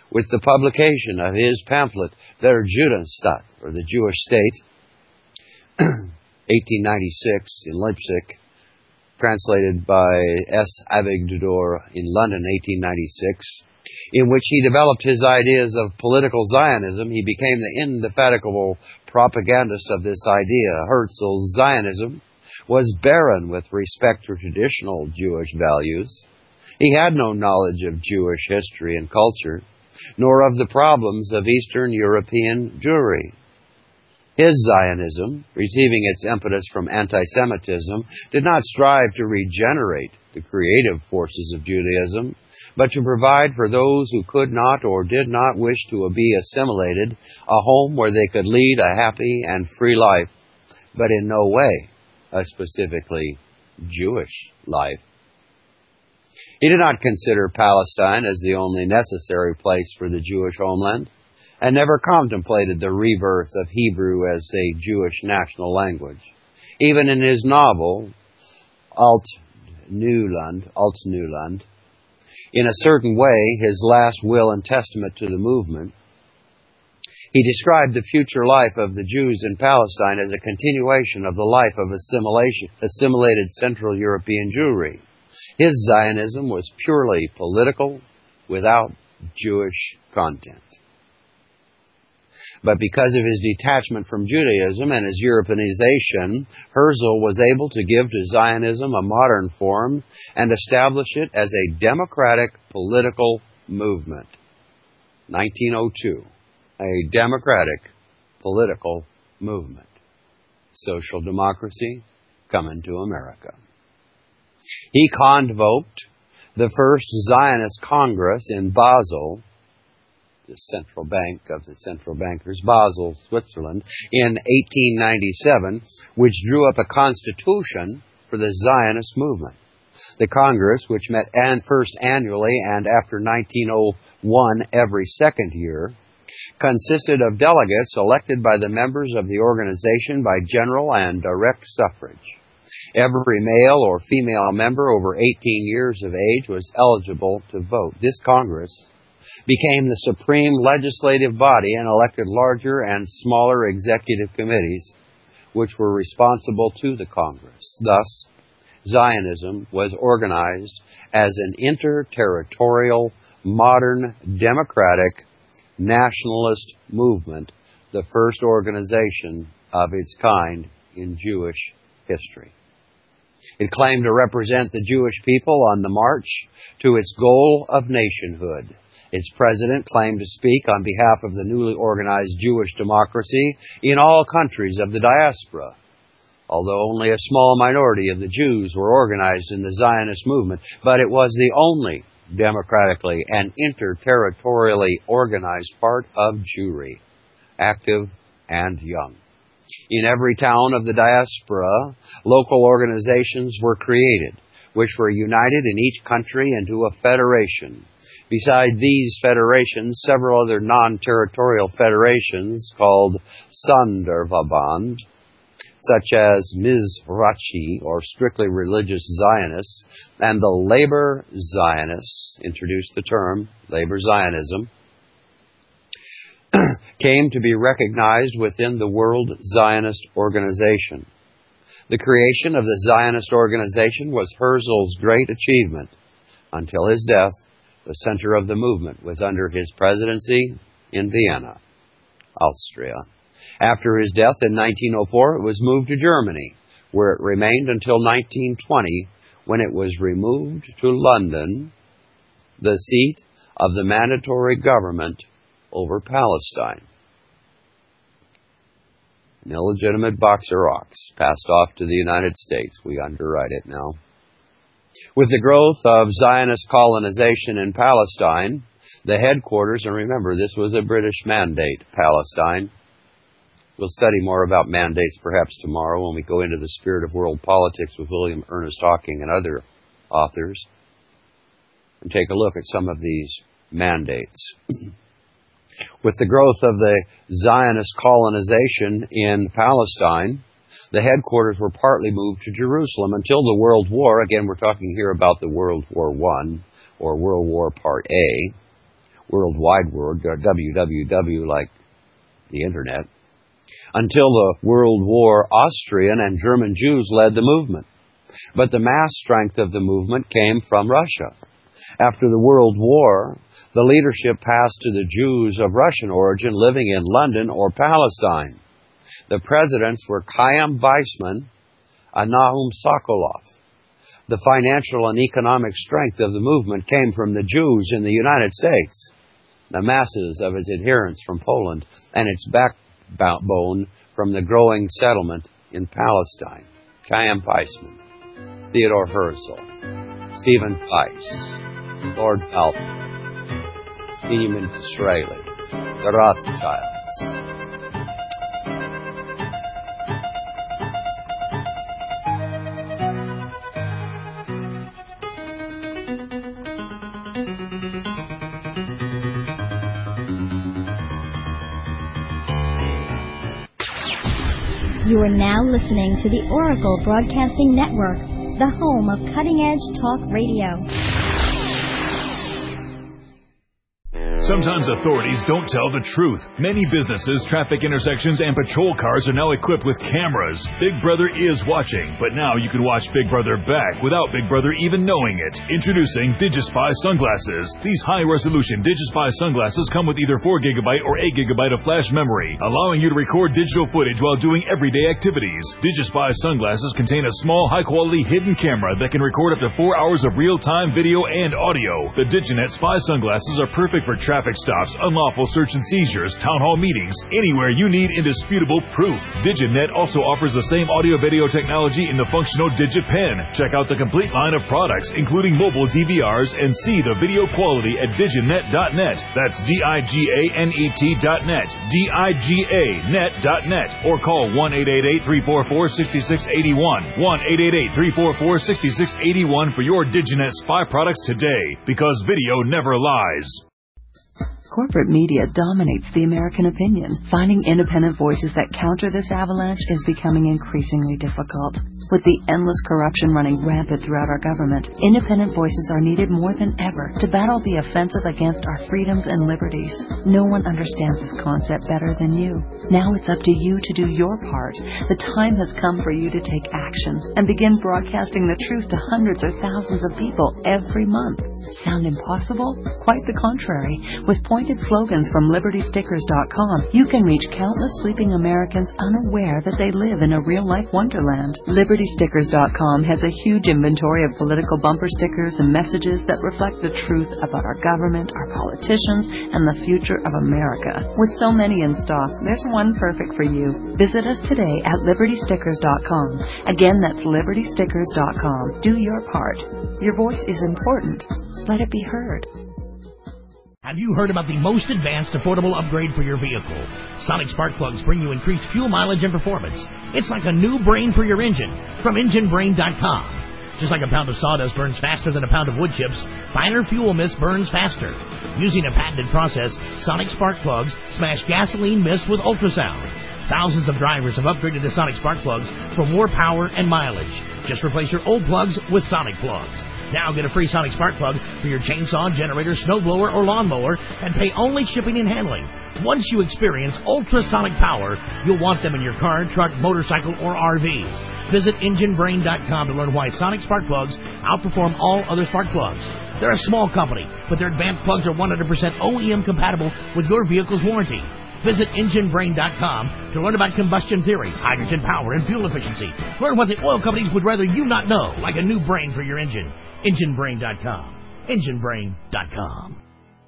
with the publication of his pamphlet, Der Judenstaat, or the Jewish State, eighteen ninety-six in Leipzig, translated by S. Avigdor in London, eighteen ninety-six, in which he developed his ideas of political Zionism. He became the indefatigable propagandist of this idea. Herzl's Zionism was barren with respect to traditional Jewish values. He had no knowledge of Jewish history and culture, nor of the problems of Eastern European Jewry. His Zionism, receiving its impetus from anti-Semitism, did not strive to regenerate the creative forces of Judaism, but to provide for those who could not or did not wish to be assimilated a home where they could lead a happy and free life, but in no way a specifically Jewish life. He did not consider Palestine as the only necessary place for the Jewish homeland, and never contemplated the rebirth of Hebrew as a Jewish national language. Even in his novel, Alt Neuland, Alt Neuland, in a certain way, his last will and testament to the movement, he described the future life of the Jews in Palestine as a continuation of the life of assimilation, assimilated Central European Jewry. His Zionism was purely political, without Jewish content. But because of his detachment from Judaism and his Europeanization, Herzl was able to give to Zionism a modern form and establish it as a democratic political movement. nineteen oh two, a democratic political movement. Social democracy coming to America. He convoked the first Zionist Congress in Basel, the central bank of the central bankers, Basel, Switzerland, in eighteen ninety-seven, which drew up a constitution for the Zionist movement. The Congress, which met and first annually and after nineteen oh one every second year, consisted of delegates elected by the members of the organization by general and direct suffrage. Every male or female member over eighteen years of age was eligible to vote. This Congress became the supreme legislative body and elected larger and smaller executive committees, which were responsible to the Congress. Thus, Zionism was organized as an inter-territorial, modern, democratic, nationalist movement, the first organization of its kind in Jewish history. It claimed to represent the Jewish people on the march to its goal of nationhood. Its president claimed to speak on behalf of the newly organized Jewish democracy in all countries of the diaspora. Although only a small minority of the Jews were organized in the Zionist movement, but it was the only democratically and inter-territorially organized part of Jewry, active and young. In every town of the diaspora, local organizations were created, which were united in each country into a federation. Beside these federations, several other non-territorial federations called Sonderverband, such as Mizrachi, or strictly religious Zionists, and the Labor Zionists, introduced the term Labor Zionism, came to be recognized within the World Zionist Organization. The creation of the Zionist Organization was Herzl's great achievement. Until his death, the center of the movement was under his presidency in Vienna, Austria. After his death in nineteen oh four, it was moved to Germany, where it remained until nineteen twenty, when it was removed to London, the seat of the mandatory government over Palestine. An illegitimate boxer ox passed off to the United States. We underwrite it now. With the growth of Zionist colonization in Palestine, the headquarters, and remember, this was a British mandate, Palestine. We'll study more about mandates perhaps tomorrow when we go into the spirit of world politics with William Ernest Hocking and other authors, and take a look at some of these mandates. With the growth of the Zionist colonization in Palestine, the headquarters were partly moved to Jerusalem until the World War. Again, we're talking here about the World War One, or World War Part A, World Wide World, or W W W like the Internet. Until the World War, Austrian and German Jews led the movement. But the mass strength of the movement came from Russia. After the World War, the leadership passed to the Jews of Russian origin living in London or Palestine. The presidents were Chaim Weizmann and Nahum Sokolov. The financial and economic strength of the movement came from the Jews in the United States, the masses of its adherents from Poland, and its backbone from the growing settlement in Palestine. Chaim Weizmann, Theodore Herzl, Stephen Weiss, Lord Balfour, Benjamin Disraeli, the Rothschilds. You are now listening to the Oracle Broadcasting Network, the home of cutting-edge talk radio. Sometimes authorities don't tell the truth. Many businesses, traffic intersections, and patrol cars are now equipped with cameras. Big Brother is watching, but now you can watch Big Brother back without Big Brother even knowing it. Introducing DigiSpy sunglasses. These high-resolution DigiSpy sunglasses come with either four gigabyte or eight gigabyte of flash memory, allowing you to record digital footage while doing everyday activities. DigiSpy sunglasses contain a small, high-quality hidden camera that can record up to four hours of real-time video and audio. The DigiNet Spy sunglasses are perfect for traffic Traffic stops, unlawful search and seizures, town hall meetings, anywhere you need indisputable proof. DigiNet also offers the same audio-video technology in the functional DigiPen. Check out the complete line of products, including mobile D V Rs, and see the video quality at diginet dot net. That's D I G A N E T dot net, D I G A net dot net, or call one eight eight eight, three four four, six six eight one, one eight eight eight, three four four, six six eight one for your DigiNet Spy products today, because video never lies. Corporate media dominates the American opinion. Finding independent voices that counter this avalanche is becoming increasingly difficult. With the endless corruption running rampant throughout our government, independent voices are needed more than ever to battle the offensive against our freedoms and liberties. No one understands this concept better than you. Now it's up to you to do your part. The time has come for you to take action and begin broadcasting the truth to hundreds or thousands of people every month. Sound impossible? Quite the contrary. With pointed slogans from liberty stickers dot com, you can reach countless sleeping Americans unaware that they live in a real-life wonderland. liberty stickers dot com has a huge inventory of political bumper stickers and messages that reflect the truth about our government, our politicians, and the future of America. With so many in stock, there's one perfect for you. Visit us today at liberty stickers dot com. Again, that's liberty stickers dot com. Do your part. Your voice is important. Let it be heard. Have you heard about the most advanced affordable upgrade for your vehicle? Sonic Spark Plugs bring you increased fuel mileage and performance. It's like a new brain for your engine from engine brain dot com. Just like a pound of sawdust burns faster than a pound of wood chips, finer fuel mist burns faster. Using a patented process, Sonic Spark Plugs smash gasoline mist with ultrasound. Thousands of drivers have upgraded to Sonic Spark Plugs for more power and mileage. Just replace your old plugs with Sonic Plugs. Now get a free Sonic Spark Plug for your chainsaw, generator, snowblower, or lawnmower, and pay only shipping and handling. Once you experience ultrasonic power, you'll want them in your car, truck, motorcycle, or R V. Visit engine brain dot com to learn why Sonic Spark Plugs outperform all other spark plugs. They're a small company, but their advanced plugs are one hundred percent O E M compatible with your vehicle's warranty. Visit engine brain dot com to learn about combustion theory, hydrogen power, and fuel efficiency. Learn what the oil companies would rather you not know, like a new brain for your engine. engine brain dot com. engine brain dot com.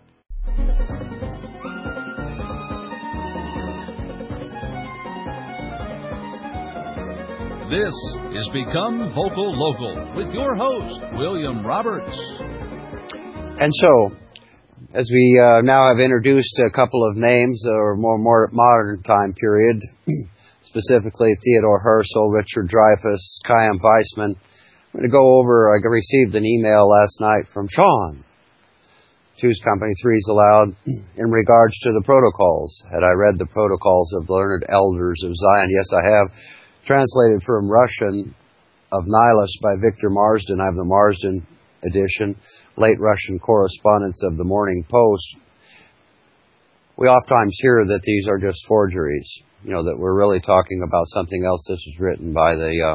This is Become Vocal Local with your host, William Roberts. And so, as we uh, now have introduced a couple of names that are more, more modern time period, specifically Theodore Herzl, Richard Dreyfuss, Chaim Weizmann, I'm going to go over, I received an email last night from Sean, Two's Company, Three's Allowed, in regards to the protocols. Had I read the protocols of the learned elders of Zion? Yes, I have. Translated from Russian of Nihilus by Victor Marsden. I have the Marsden edition, late Russian correspondence of the Morning Post. we oftentimes hear that these are just forgeries, you know, that we're really talking about something else. This was written by the uh,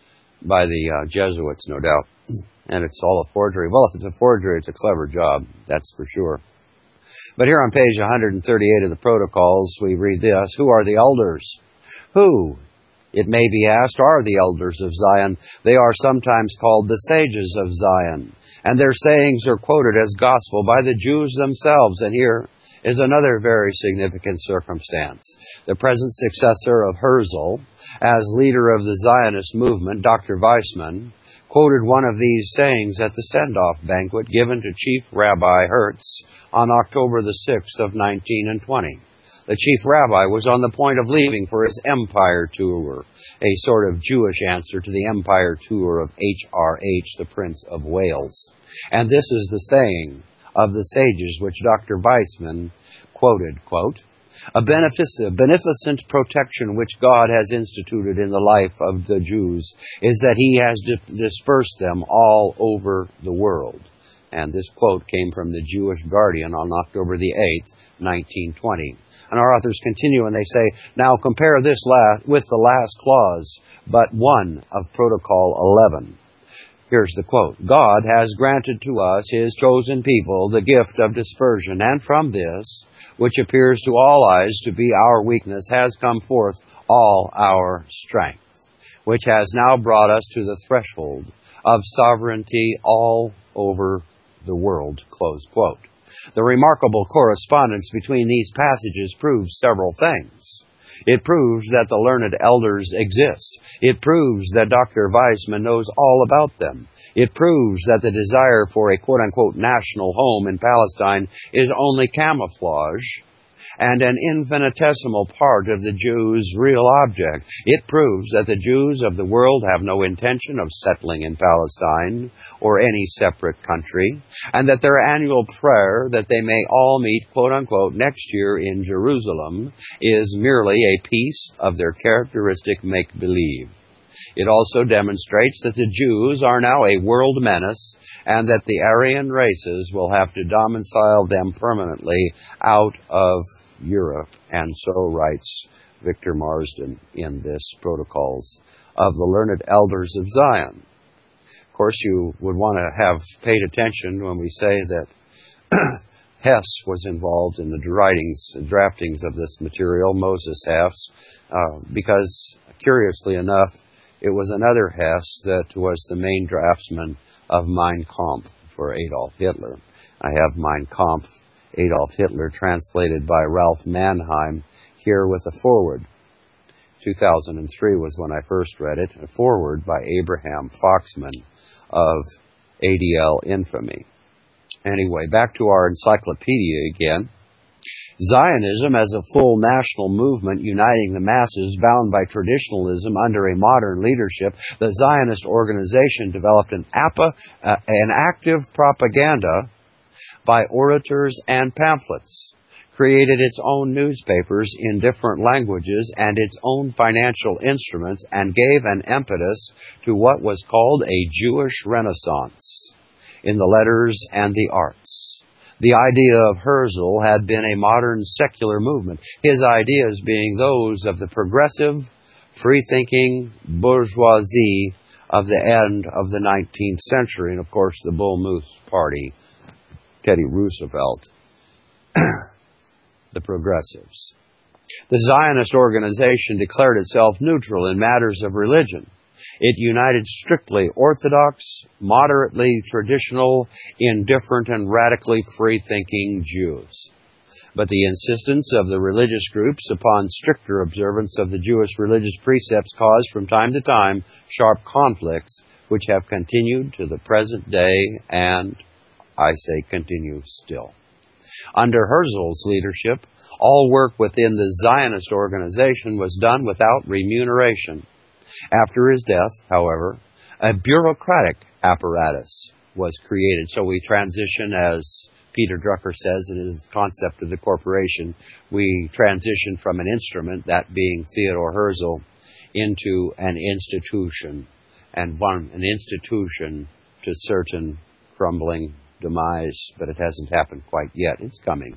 by the uh, Jesuits, no doubt, and it's all a forgery. Well, if it's a forgery, it's a clever job, that's for sure. But here on page one thirty-eight of the Protocols, we read this: Who are the elders? Who, it may be asked, are the elders of Zion? They are sometimes called the sages of Zion, and their sayings are quoted as gospel by the Jews themselves. And here is another very significant circumstance. The present successor of Herzl, as leader of the Zionist movement, Doctor Weizmann, quoted one of these sayings at the send-off banquet given to Chief Rabbi Hertz on October the sixth of nineteen twenty. The chief rabbi was on the point of leaving for his Empire Tour, a sort of Jewish answer to the Empire Tour of H R H, the Prince of Wales. And this is the saying of the sages which Doctor Weizmann quoted, quote, A benefic- beneficent protection which God has instituted in the life of the Jews is that He has di- dispersed them all over the world. And this quote came from the Jewish Guardian on October the eighth, nineteen twenty. And our authors continue and they say, now compare this last with the last clause, but one of Protocol eleven. Here's the quote. God has granted to us, His chosen people, the gift of dispersion, and from this, which appears to all eyes to be our weakness, has come forth all our strength, which has now brought us to the threshold of sovereignty all over the world, close quote. The remarkable correspondence between these passages proves several things. It proves that the learned elders exist. It proves that Doctor Weizmann knows all about them. It proves that the desire for a quote-unquote national home in Palestine is only camouflage and an infinitesimal part of the Jews' real object. It proves that the Jews of the world have no intention of settling in Palestine or any separate country, and that their annual prayer that they may all meet, quote-unquote, next year in Jerusalem is merely a piece of their characteristic make-believe. It also demonstrates that the Jews are now a world menace and that the Aryan races will have to domicile them permanently out of Europe. And so writes Victor Marsden in this Protocols of the Learned Elders of Zion. Of course, you would want to have paid attention when we say that Hess was involved in the writings and draftings of this material, Moses Hess, uh, because, curiously enough, it was another Hess that was the main draftsman of Mein Kampf for Adolf Hitler. I have Mein Kampf, Adolf Hitler, translated by Ralph Mannheim, here with a foreword. two thousand three was when I first read it, a foreword by Abraham Foxman of A D L infamy. Anyway, back to our encyclopedia again. Zionism as a full national movement uniting the masses bound by traditionalism under a modern leadership, the Zionist organization developed an, APA, uh, an active propaganda by orators and pamphlets, created its own newspapers in different languages and its own financial instruments, and gave an impetus to what was called a Jewish Renaissance in the letters and the arts. The idea of Herzl had been a modern secular movement, his ideas being those of the progressive, free-thinking bourgeoisie of the end of the nineteenth century, and of course the Bull Moose Party, Teddy Roosevelt, the progressives. The Zionist organization declared itself neutral in matters of religion. It united strictly Orthodox, moderately traditional, indifferent, and radically free-thinking Jews. But the insistence of the religious groups upon stricter observance of the Jewish religious precepts caused from time to time sharp conflicts, which have continued to the present day and, I say, continue still. Under Herzl's leadership, all work within the Zionist organization was done without remuneration. After his death, however, a bureaucratic apparatus was created. So we transition, as Peter Drucker says in his concept of the corporation, we transition from an instrument, that being Theodor Herzl, into an institution, and one, an institution to certain crumbling demise, but it hasn't happened quite yet. It's coming.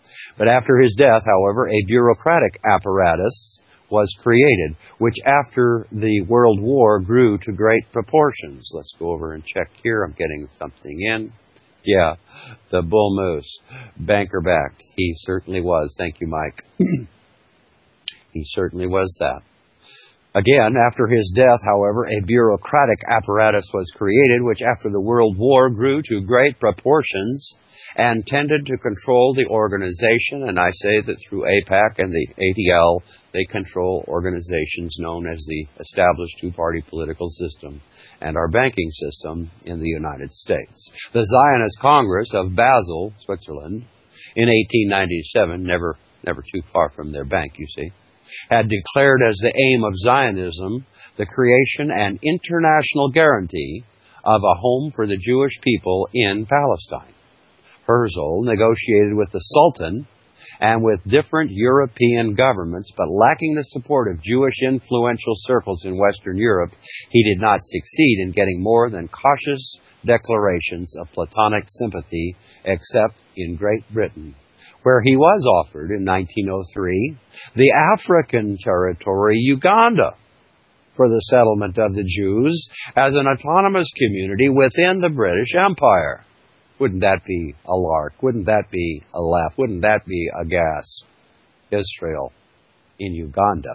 But after his death, however, a bureaucratic apparatus was created, which after the World War grew to great proportions. Let's go over and check here. I'm getting something in. Yeah, the Bull Moose, banker-backed. He certainly was. Thank you, Mike. He certainly was that. Again, after his death, however, a bureaucratic apparatus was created, which after the World War grew to great proportions and tended to control the organization. And I say that through AIPAC and the A D L, they control organizations known as the established two-party political system and our banking system in the United States. The Zionist Congress of Basel, Switzerland, in eighteen ninety-seven, never, never too far from their bank, you see, had declared as the aim of Zionism the creation and international guarantee of a home for the Jewish people in Palestine. Herzl negotiated with the Sultan and with different European governments, but lacking the support of Jewish influential circles in Western Europe, he did not succeed in getting more than cautious declarations of platonic sympathy, except in Great Britain, where he was offered in nineteen oh three the African territory Uganda for the settlement of the Jews as an autonomous community within the British Empire. Wouldn't that be a lark? Wouldn't that be a laugh? Wouldn't that be a gas? Israel in Uganda.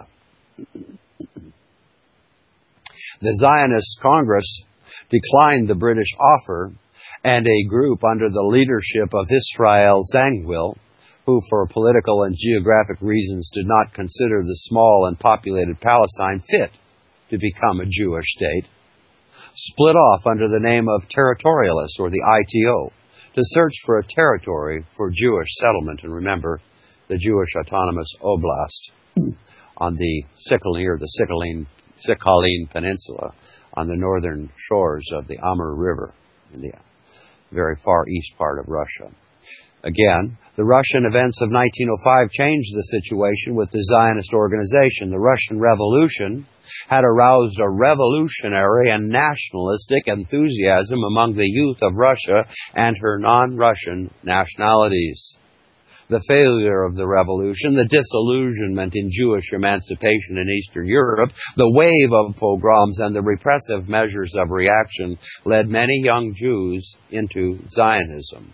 The Zionist Congress declined the British offer, and a group under the leadership of Israel Zangwill, who for political and geographic reasons did not consider the small and populated Palestine fit to become a Jewish state, split off under the name of Territorialists, or the I T O, to search for a territory for Jewish settlement. And remember, the Jewish Autonomous Oblast on the Sakhalin, or the Sakhalin, Sakhalin Peninsula on the northern shores of the Amur River in the very far east part of Russia. Again, the Russian events of nineteen oh five changed the situation with the Zionist organization. The Russian Revolution had aroused a revolutionary and nationalistic enthusiasm among the youth of Russia and her non-Russian nationalities. The failure of the revolution, the disillusionment in Jewish emancipation in Eastern Europe, the wave of pogroms, and the repressive measures of reaction led many young Jews into Zionism.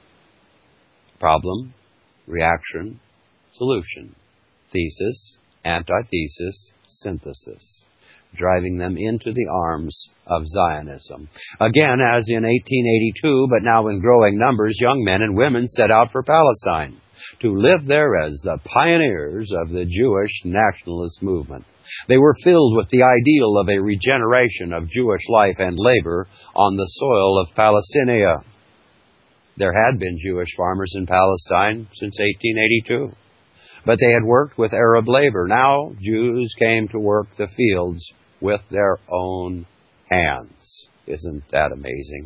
Problem, reaction, solution, thesis, antithesis, synthesis, driving them into the arms of Zionism. Again, as in eighteen eighty-two, but now in growing numbers, young men and women set out for Palestine to live there as the pioneers of the Jewish nationalist movement. They were filled with the ideal of a regeneration of Jewish life and labor on the soil of Palestinia. There had been Jewish farmers in Palestine since eighteen eighty-two. But they had worked with Arab labor. Now Jews came to work the fields with their own hands. Isn't that amazing?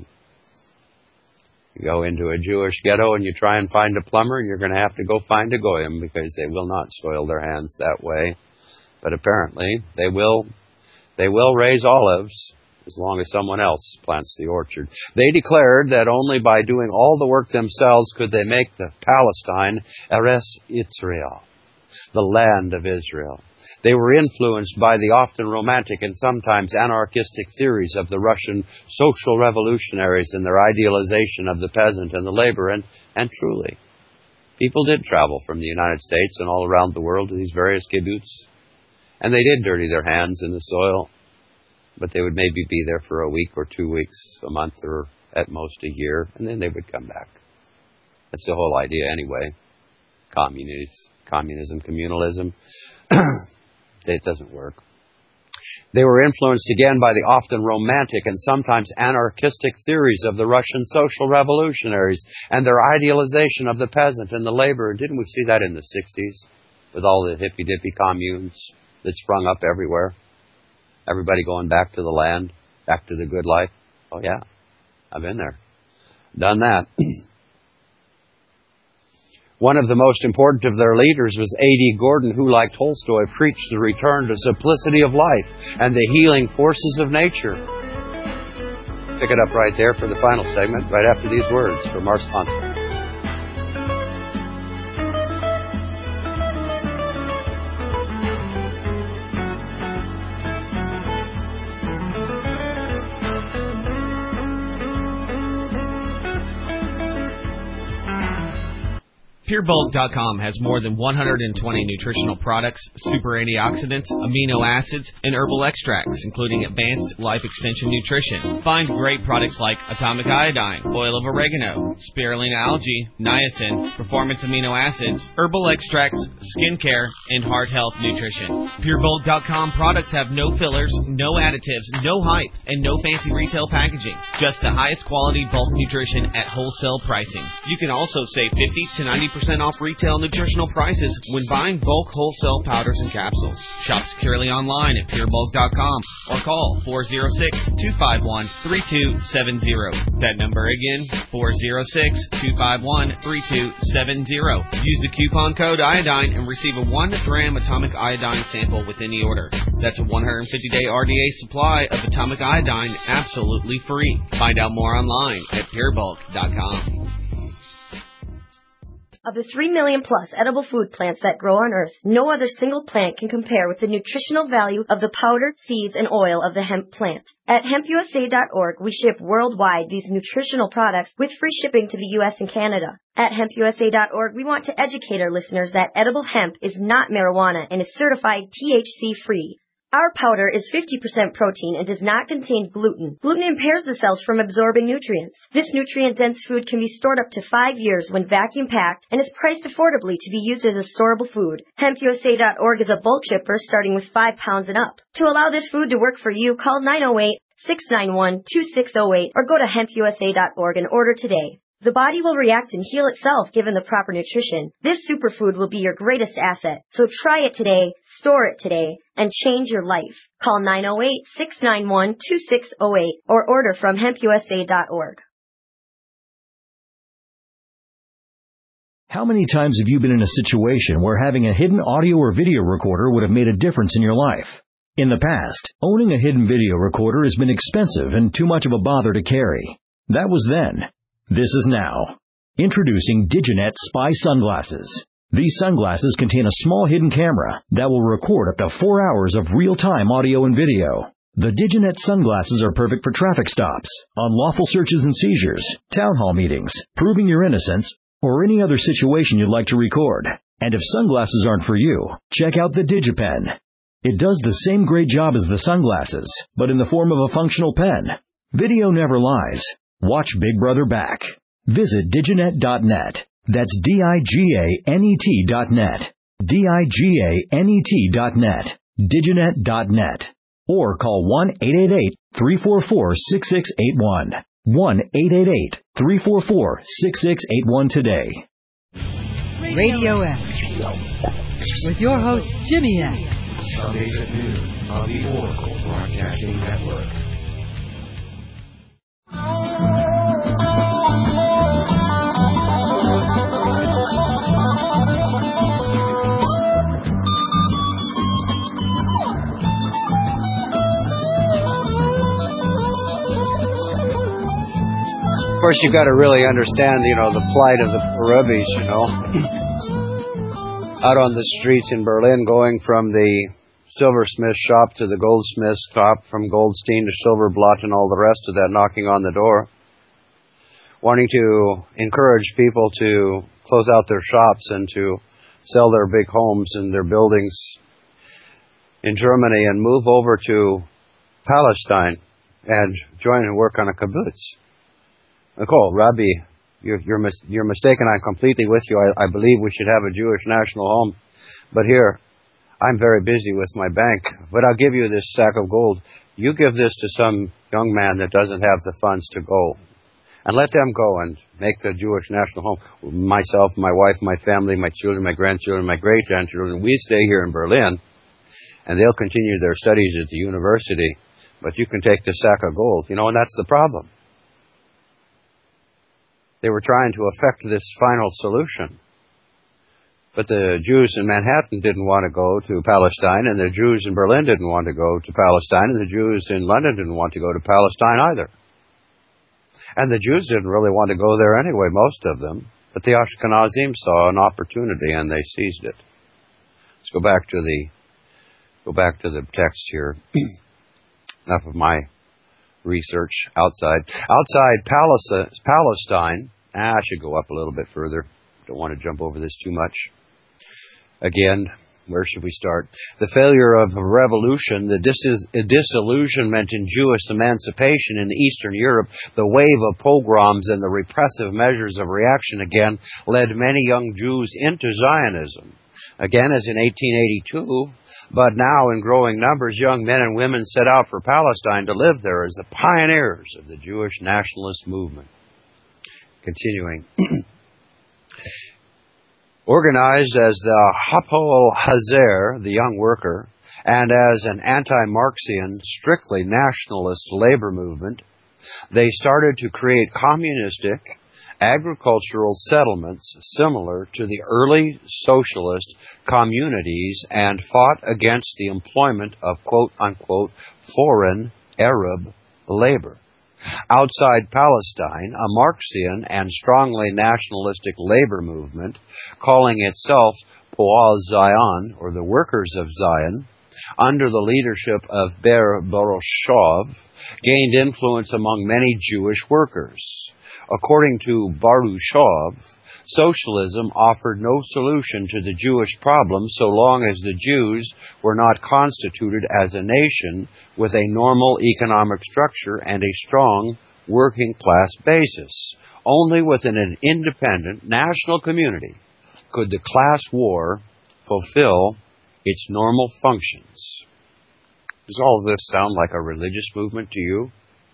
You go into a Jewish ghetto and you try and find a plumber, and you're going to have to go find a goyim, because they will not soil their hands that way. But apparently they will, they will raise olives as long as someone else plants the orchard. They declared that only by doing all the work themselves could they make the Palestine Eretz Israel, the land of Israel. They were influenced by the often romantic and sometimes anarchistic theories of the Russian social revolutionaries and their idealization of the peasant and the labor. And, and truly, people did travel from the United States and all around the world to these various kibbutz. And they did dirty their hands in the soil. But they would maybe be there for a week or two weeks, a month, or at most a year, and then they would come back. That's the whole idea anyway. Communism, communism, communalism. It doesn't work. They were influenced again by the often romantic and sometimes anarchistic theories of the Russian social revolutionaries and their idealization of the peasant and the laborer. Didn't we see that in the sixties with all the hippy-dippy communes that sprung up everywhere? Everybody going back to the land, back to the good life. Oh, yeah, I've been there. Done that. One of the most important of their leaders was A D Gordon, who, like Tolstoy, preached the return to simplicity of life and the healing forces of nature. Pick it up right there for the final segment, right after these words from our sponsor. Pure Bulk dot com has more than one hundred twenty nutritional products, super antioxidants, amino acids, and herbal extracts, including advanced life extension nutrition. Find great products like atomic iodine, oil of oregano, spirulina algae, niacin, performance amino acids, herbal extracts, skincare, and heart health nutrition. Pure Bulk dot com products have no fillers, no additives, no hype, and no fancy retail packaging. Just the highest quality bulk nutrition at wholesale pricing. You can also save fifty to ninety percent off retail nutritional prices when buying bulk wholesale powders and capsules. Shop securely online at Pure Bulk dot com or call four oh six, two five one, three two seven zero. That number again, four oh six, two five one, three two seven zero. Use the coupon code iodine and receive a one gram atomic iodine sample with any order. That's a one hundred fifty day R D A supply of atomic iodine absolutely free. Find out more online at Pure Bulk dot com. Of the three million plus edible food plants that grow on Earth, no other single plant can compare with the nutritional value of the powder, seeds, and oil of the hemp plant. At hemp U S A dot org, we ship worldwide these nutritional products with free shipping to the U S and Canada. At hemp U S A dot org, we want to educate our listeners that edible hemp is not marijuana and is certified T H C-free. Our powder is fifty percent protein and does not contain gluten. Gluten impairs the cells from absorbing nutrients. This nutrient-dense food can be stored up to five years when vacuum-packed and is priced affordably to be used as a storable food. hemp U S A dot org is a bulk shipper starting with five pounds and up. To allow this food to work for you, call nine oh eight, six nine one, two six oh eight or go to hemp U S A dot org and order today. The body will react and heal itself given the proper nutrition. This superfood will be your greatest asset. So try it today, store it today, and change your life. Call nine oh eight, six nine one, two six oh eight or order from hemp U S A dot org. How many times have you been in a situation where having a hidden audio or video recorder would have made a difference in your life? In the past, owning a hidden video recorder has been expensive and too much of a bother to carry. That was then. This is now. Introducing Diginet Spy Sunglasses. These sunglasses contain a small hidden camera that will record up to four hours of real-time audio and video. The Diginet sunglasses are perfect for traffic stops, unlawful searches and seizures, town hall meetings, proving your innocence, or any other situation you'd like to record. And if sunglasses aren't for you, check out the DigiPen. It does the same great job as the sunglasses, but in the form of a functional pen. Video never lies. Watch Big Brother back. Visit diginet dot net. That's D I G A N E T dot net. D I G A N E T dot net. diginet dot net. Or call one eight eight eight, three four four, six six eight one. one eight eight eight, three four four, six six eight one today. Radio X. With your host, Jimmy X. Sundays at noon on the Oracle Broadcasting Network. Of course, you've got to really understand, you know, the plight of the Purebis, you know. Out on the streets in Berlin, going from the silversmith shop to the goldsmith shop, from Goldstein to Silverblatt and all the rest of that, knocking on the door, wanting to encourage people to close out their shops and to sell their big homes and their buildings in Germany and move over to Palestine and join and work on a kibbutz. Nicole, Rabbi, you're, you're, mis- you're mistaken. I'm completely with you. I, I believe we should have a Jewish national home. But here, I'm very busy with my bank. But I'll give you this sack of gold. You give this to some young man that doesn't have the funds to go. And let them go and make the Jewish national home. Myself, my wife, my family, my children, my grandchildren, my great-grandchildren, we stay here in Berlin. And they'll continue their studies at the university. But you can take the sack of gold. You know, and that's the problem. They were trying to effect this final solution. But the Jews in Manhattan didn't want to go to Palestine, and the Jews in Berlin didn't want to go to Palestine, and the Jews in London didn't want to go to Palestine either. And the Jews didn't really want to go there anyway, most of them. But the Ashkenazim saw an opportunity, and they seized it. Let's go back to the go back to the text here. Enough of my research outside. Outside Palestine, ah, I should go up a little bit further. Don't want to jump over this too much. Again, where should we start? The failure of the revolution, the dis- disillusionment in Jewish emancipation in Eastern Europe, the wave of pogroms and the repressive measures of reaction again led many young Jews into Zionism. Again, as in eighteen eighty-two, but now in growing numbers, young men and women set out for Palestine to live there as the pioneers of the Jewish nationalist movement. Continuing. Organized as the Hapoel Hazer, the Young Worker, and as an anti-Marxian, strictly nationalist labor movement, they started to create communistic agricultural settlements similar to the early socialist communities and fought against the employment of quote-unquote foreign Arab labor. Outside Palestine, a Marxian and strongly nationalistic labor movement, calling itself Poal Zion, or the Workers of Zion, under the leadership of Ber Boroshov, gained influence among many Jewish workers. According to Barushov, socialism offered no solution to the Jewish problem so long as the Jews were not constituted as a nation with a normal economic structure and a strong working class basis. Only within an independent national community could the class war fulfill its normal functions. Does all of this sound like a religious movement to you?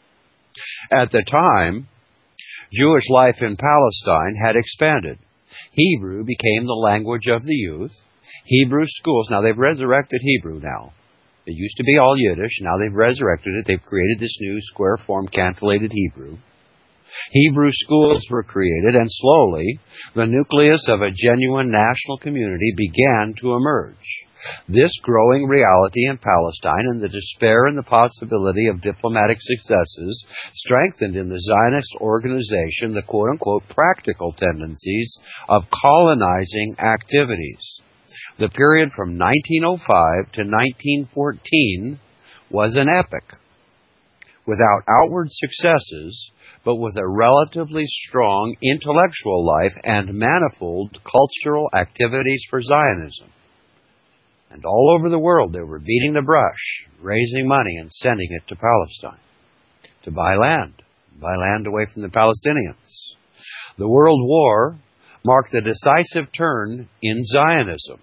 At the time, Jewish life in Palestine had expanded. Hebrew became the language of the youth. Hebrew schools, now they've resurrected Hebrew now. It used to be all Yiddish, now they've resurrected it. They've created this new square form cantillated Hebrew. Hebrew schools were created, and slowly the nucleus of a genuine national community began to emerge. This growing reality in Palestine and the despair and the possibility of diplomatic successes strengthened in the Zionist organization the quote-unquote practical tendencies of colonizing activities. The period from nineteen oh five to nineteen fourteen was an epic, without outward successes, but with a relatively strong intellectual life and manifold cultural activities for Zionism. And all over the world they were beating the brush, raising money and sending it to Palestine to buy land, buy land away from the Palestinians. The World War marked a decisive turn in Zionism.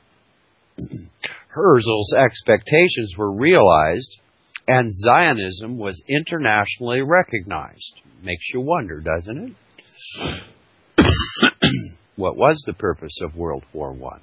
Herzl's expectations were realized, and Zionism was internationally recognized. Makes you wonder, doesn't it? What was the purpose of World War One?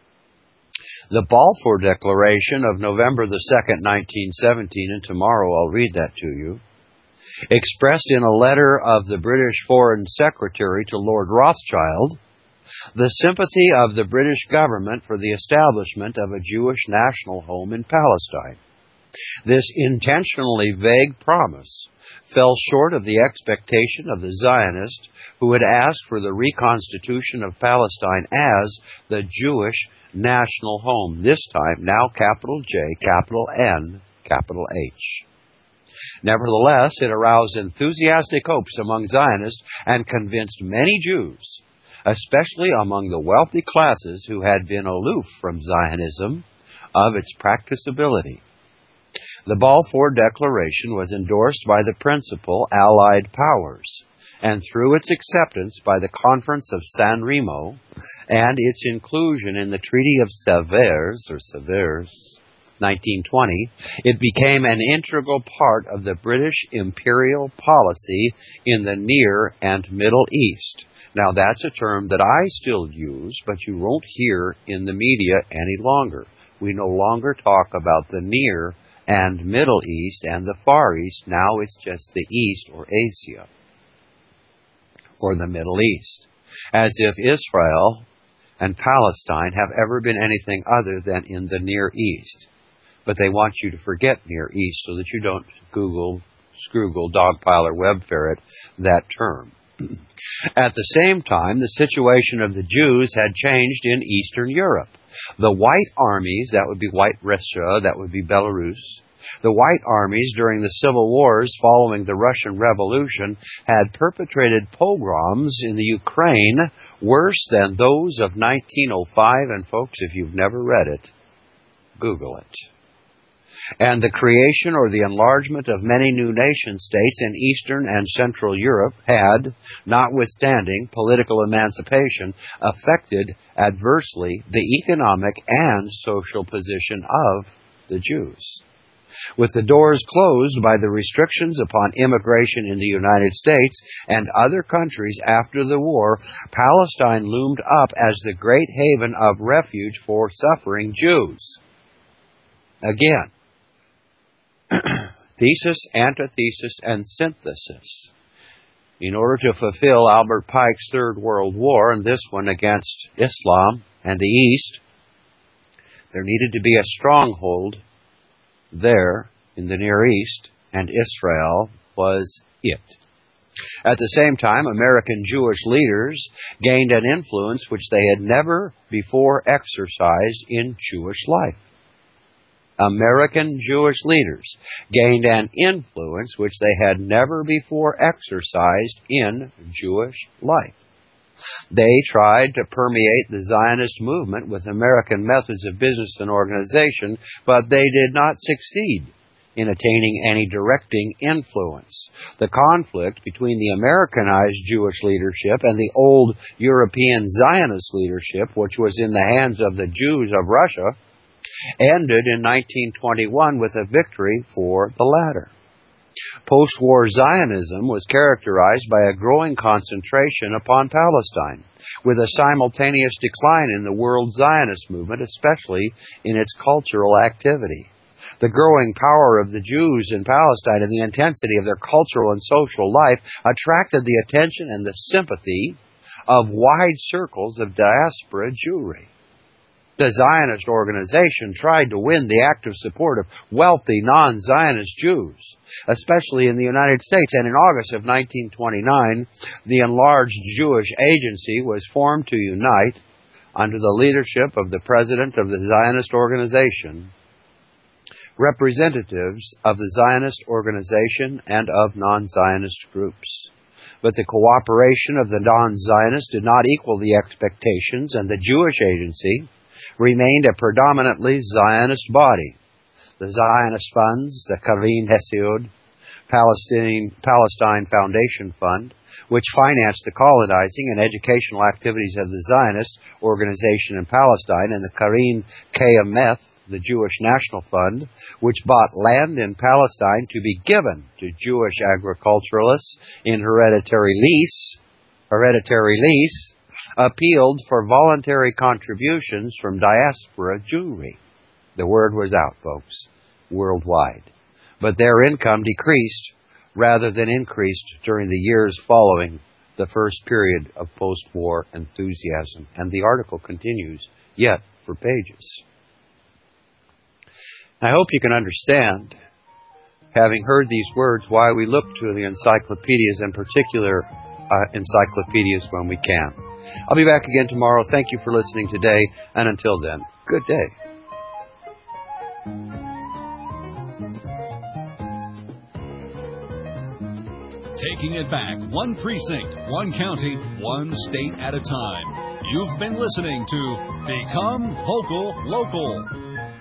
The Balfour Declaration of November the second, nineteen seventeen, and tomorrow I'll read that to you, expressed in a letter of the British Foreign Secretary to Lord Rothschild the sympathy of the British government for the establishment of a Jewish national home in Palestine. This intentionally vague promise fell short of the expectation of the Zionist who had asked for the reconstitution of Palestine as the Jewish national home, this time now capital J, capital N, capital H. Nevertheless, it aroused enthusiastic hopes among Zionists and convinced many Jews, especially among the wealthy classes who had been aloof from Zionism, of its practicability. The Balfour Declaration was endorsed by the principal Allied powers, and through its acceptance by the Conference of San Remo and its inclusion in the Treaty of Sevres, or Sevres, nineteen twenty, it became an integral part of the British imperial policy in the Near and Middle East. Now, that's a term that I still use, but you won't hear in the media any longer. We no longer talk about the Near and Middle East and the Far East. Now it's just the East, or Asia, or the Middle East, as if Israel and Palestine have ever been anything other than in the Near East. But they want you to forget Near East so that you don't Google, Scroogle, Dogpile, or Web Ferret that term. At the same time, the situation of the Jews had changed in Eastern Europe. The white armies, that would be White Russia, that would be Belarus, The white armies during the civil wars following the Russian Revolution had perpetrated pogroms in the Ukraine worse than those of nineteen oh five, and folks, if you've never read it, Google it. And the creation or the enlargement of many new nation-states in Eastern and Central Europe had, notwithstanding political emancipation, affected adversely the economic and social position of the Jews. With the doors closed by the restrictions upon immigration in the United States and other countries after the war, Palestine loomed up as the great haven of refuge for suffering Jews. Again, thesis, antithesis, and synthesis. In order to fulfill Albert Pike's Third World War, and this one against Islam and the East, there needed to be a stronghold there in the Near East, and Israel was it. At the same time, American Jewish leaders gained an influence which they had never before exercised in Jewish life. American Jewish leaders gained an influence which they had never before exercised in Jewish life. They tried to permeate the Zionist movement with American methods of business and organization, but they did not succeed in attaining any directing influence. The conflict between the Americanized Jewish leadership and the old European Zionist leadership, which was in the hands of the Jews of Russia, ended in nineteen twenty-one with a victory for the latter. Post-war Zionism was characterized by a growing concentration upon Palestine, with a simultaneous decline in the world Zionist movement, especially in its cultural activity. The growing power of the Jews in Palestine and the intensity of their cultural and social life attracted the attention and the sympathy of wide circles of diaspora Jewry. The Zionist organization tried to win the active support of wealthy non-Zionist Jews, especially in the United States, and in August of nineteen twenty-nine, the enlarged Jewish Agency was formed to unite, under the leadership of the president of the Zionist organization, representatives of the Zionist organization and of non-Zionist groups. But the cooperation of the non-Zionists did not equal the expectations, and the Jewish Agency remained a predominantly Zionist body. The Zionist funds, the Karin Hesiod Palestine, Palestine Foundation Fund, which financed the colonizing and educational activities of the Zionist organization in Palestine, and the Karin Kayameth, the Jewish National Fund, which bought land in Palestine to be given to Jewish agriculturalists in hereditary lease, hereditary lease, appealed for voluntary contributions from diaspora Jewry. The word was out, folks, worldwide. But their income decreased rather than increased during the years following the first period of post-war enthusiasm. And the article continues yet for pages. I hope you can understand, having heard these words, why we look to the encyclopedias, in particular uh, encyclopedias when we can. I'll be back again tomorrow. Thank you for listening today, and until then, good day. Taking it back, one precinct, one county, one state at a time. You've been listening to Become Vocal Local.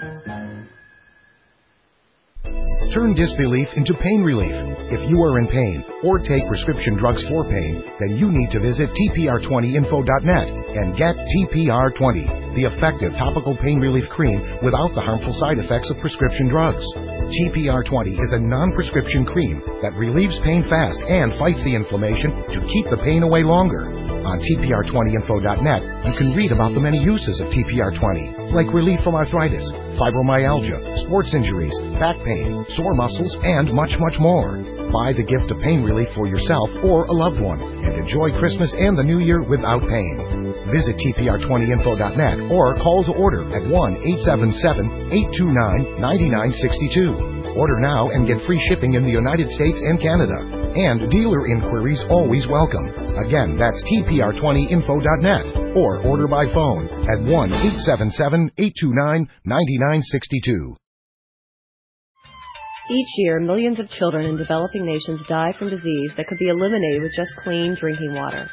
Turn disbelief into pain relief. If you are in pain or take prescription drugs for pain, then you need to visit T P R twenty info dot net and get T P R twenty, the effective topical pain relief cream without the harmful side effects of prescription drugs. T P R twenty is a non-prescription cream that relieves pain fast and fights the inflammation to keep the pain away longer. On T P R twenty info dot net, you can read about the many uses of T P R twenty, like relief from arthritis, fibromyalgia, sports injuries, back pain, sore muscles, and much, much more. Buy the gift of pain relief for yourself or a loved one and enjoy Christmas and the New Year without pain. Visit T P R twenty info dot net or call to order at one eight seven seven, eight two nine, nine nine six two. Order now and get free shipping in the United States and Canada. And dealer inquiries always welcome. Again, that's T P R twenty info dot net or order by phone at one eight seven seven, eight two nine, nine nine six two. Each year, millions of children in developing nations die from disease that could be eliminated with just clean drinking water.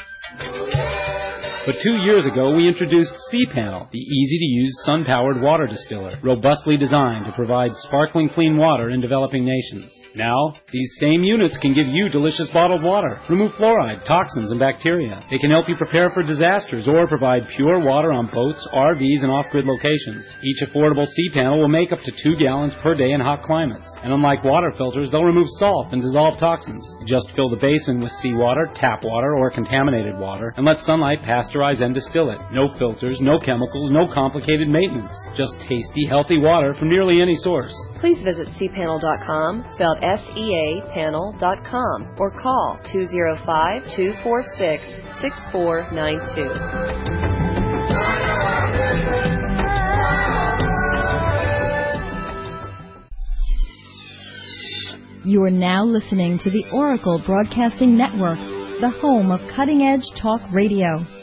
But two years ago, we introduced C-Panel, the easy-to-use sun-powered water distiller, robustly designed to provide sparkling clean water in developing nations. Now, these same units can give you delicious bottled water, remove fluoride, toxins, and bacteria. They can help you prepare for disasters or provide pure water on boats, R Vs, and off-grid locations. Each affordable C-Panel will make up to two gallons per day in hot climates. And unlike water filters, they'll remove salt and dissolve toxins. Just fill the basin with seawater, tap water, or contaminated water, and let sunlight pasteurize and distill it. No filters, no chemicals, no complicated maintenance. Just tasty, healthy water from nearly any source. Please visit C panel dot com, spelled S E A panel dot com, or call two oh five, two four six, six four nine two. You are now listening to the Oracle Broadcasting Network, the home of cutting-edge talk radio.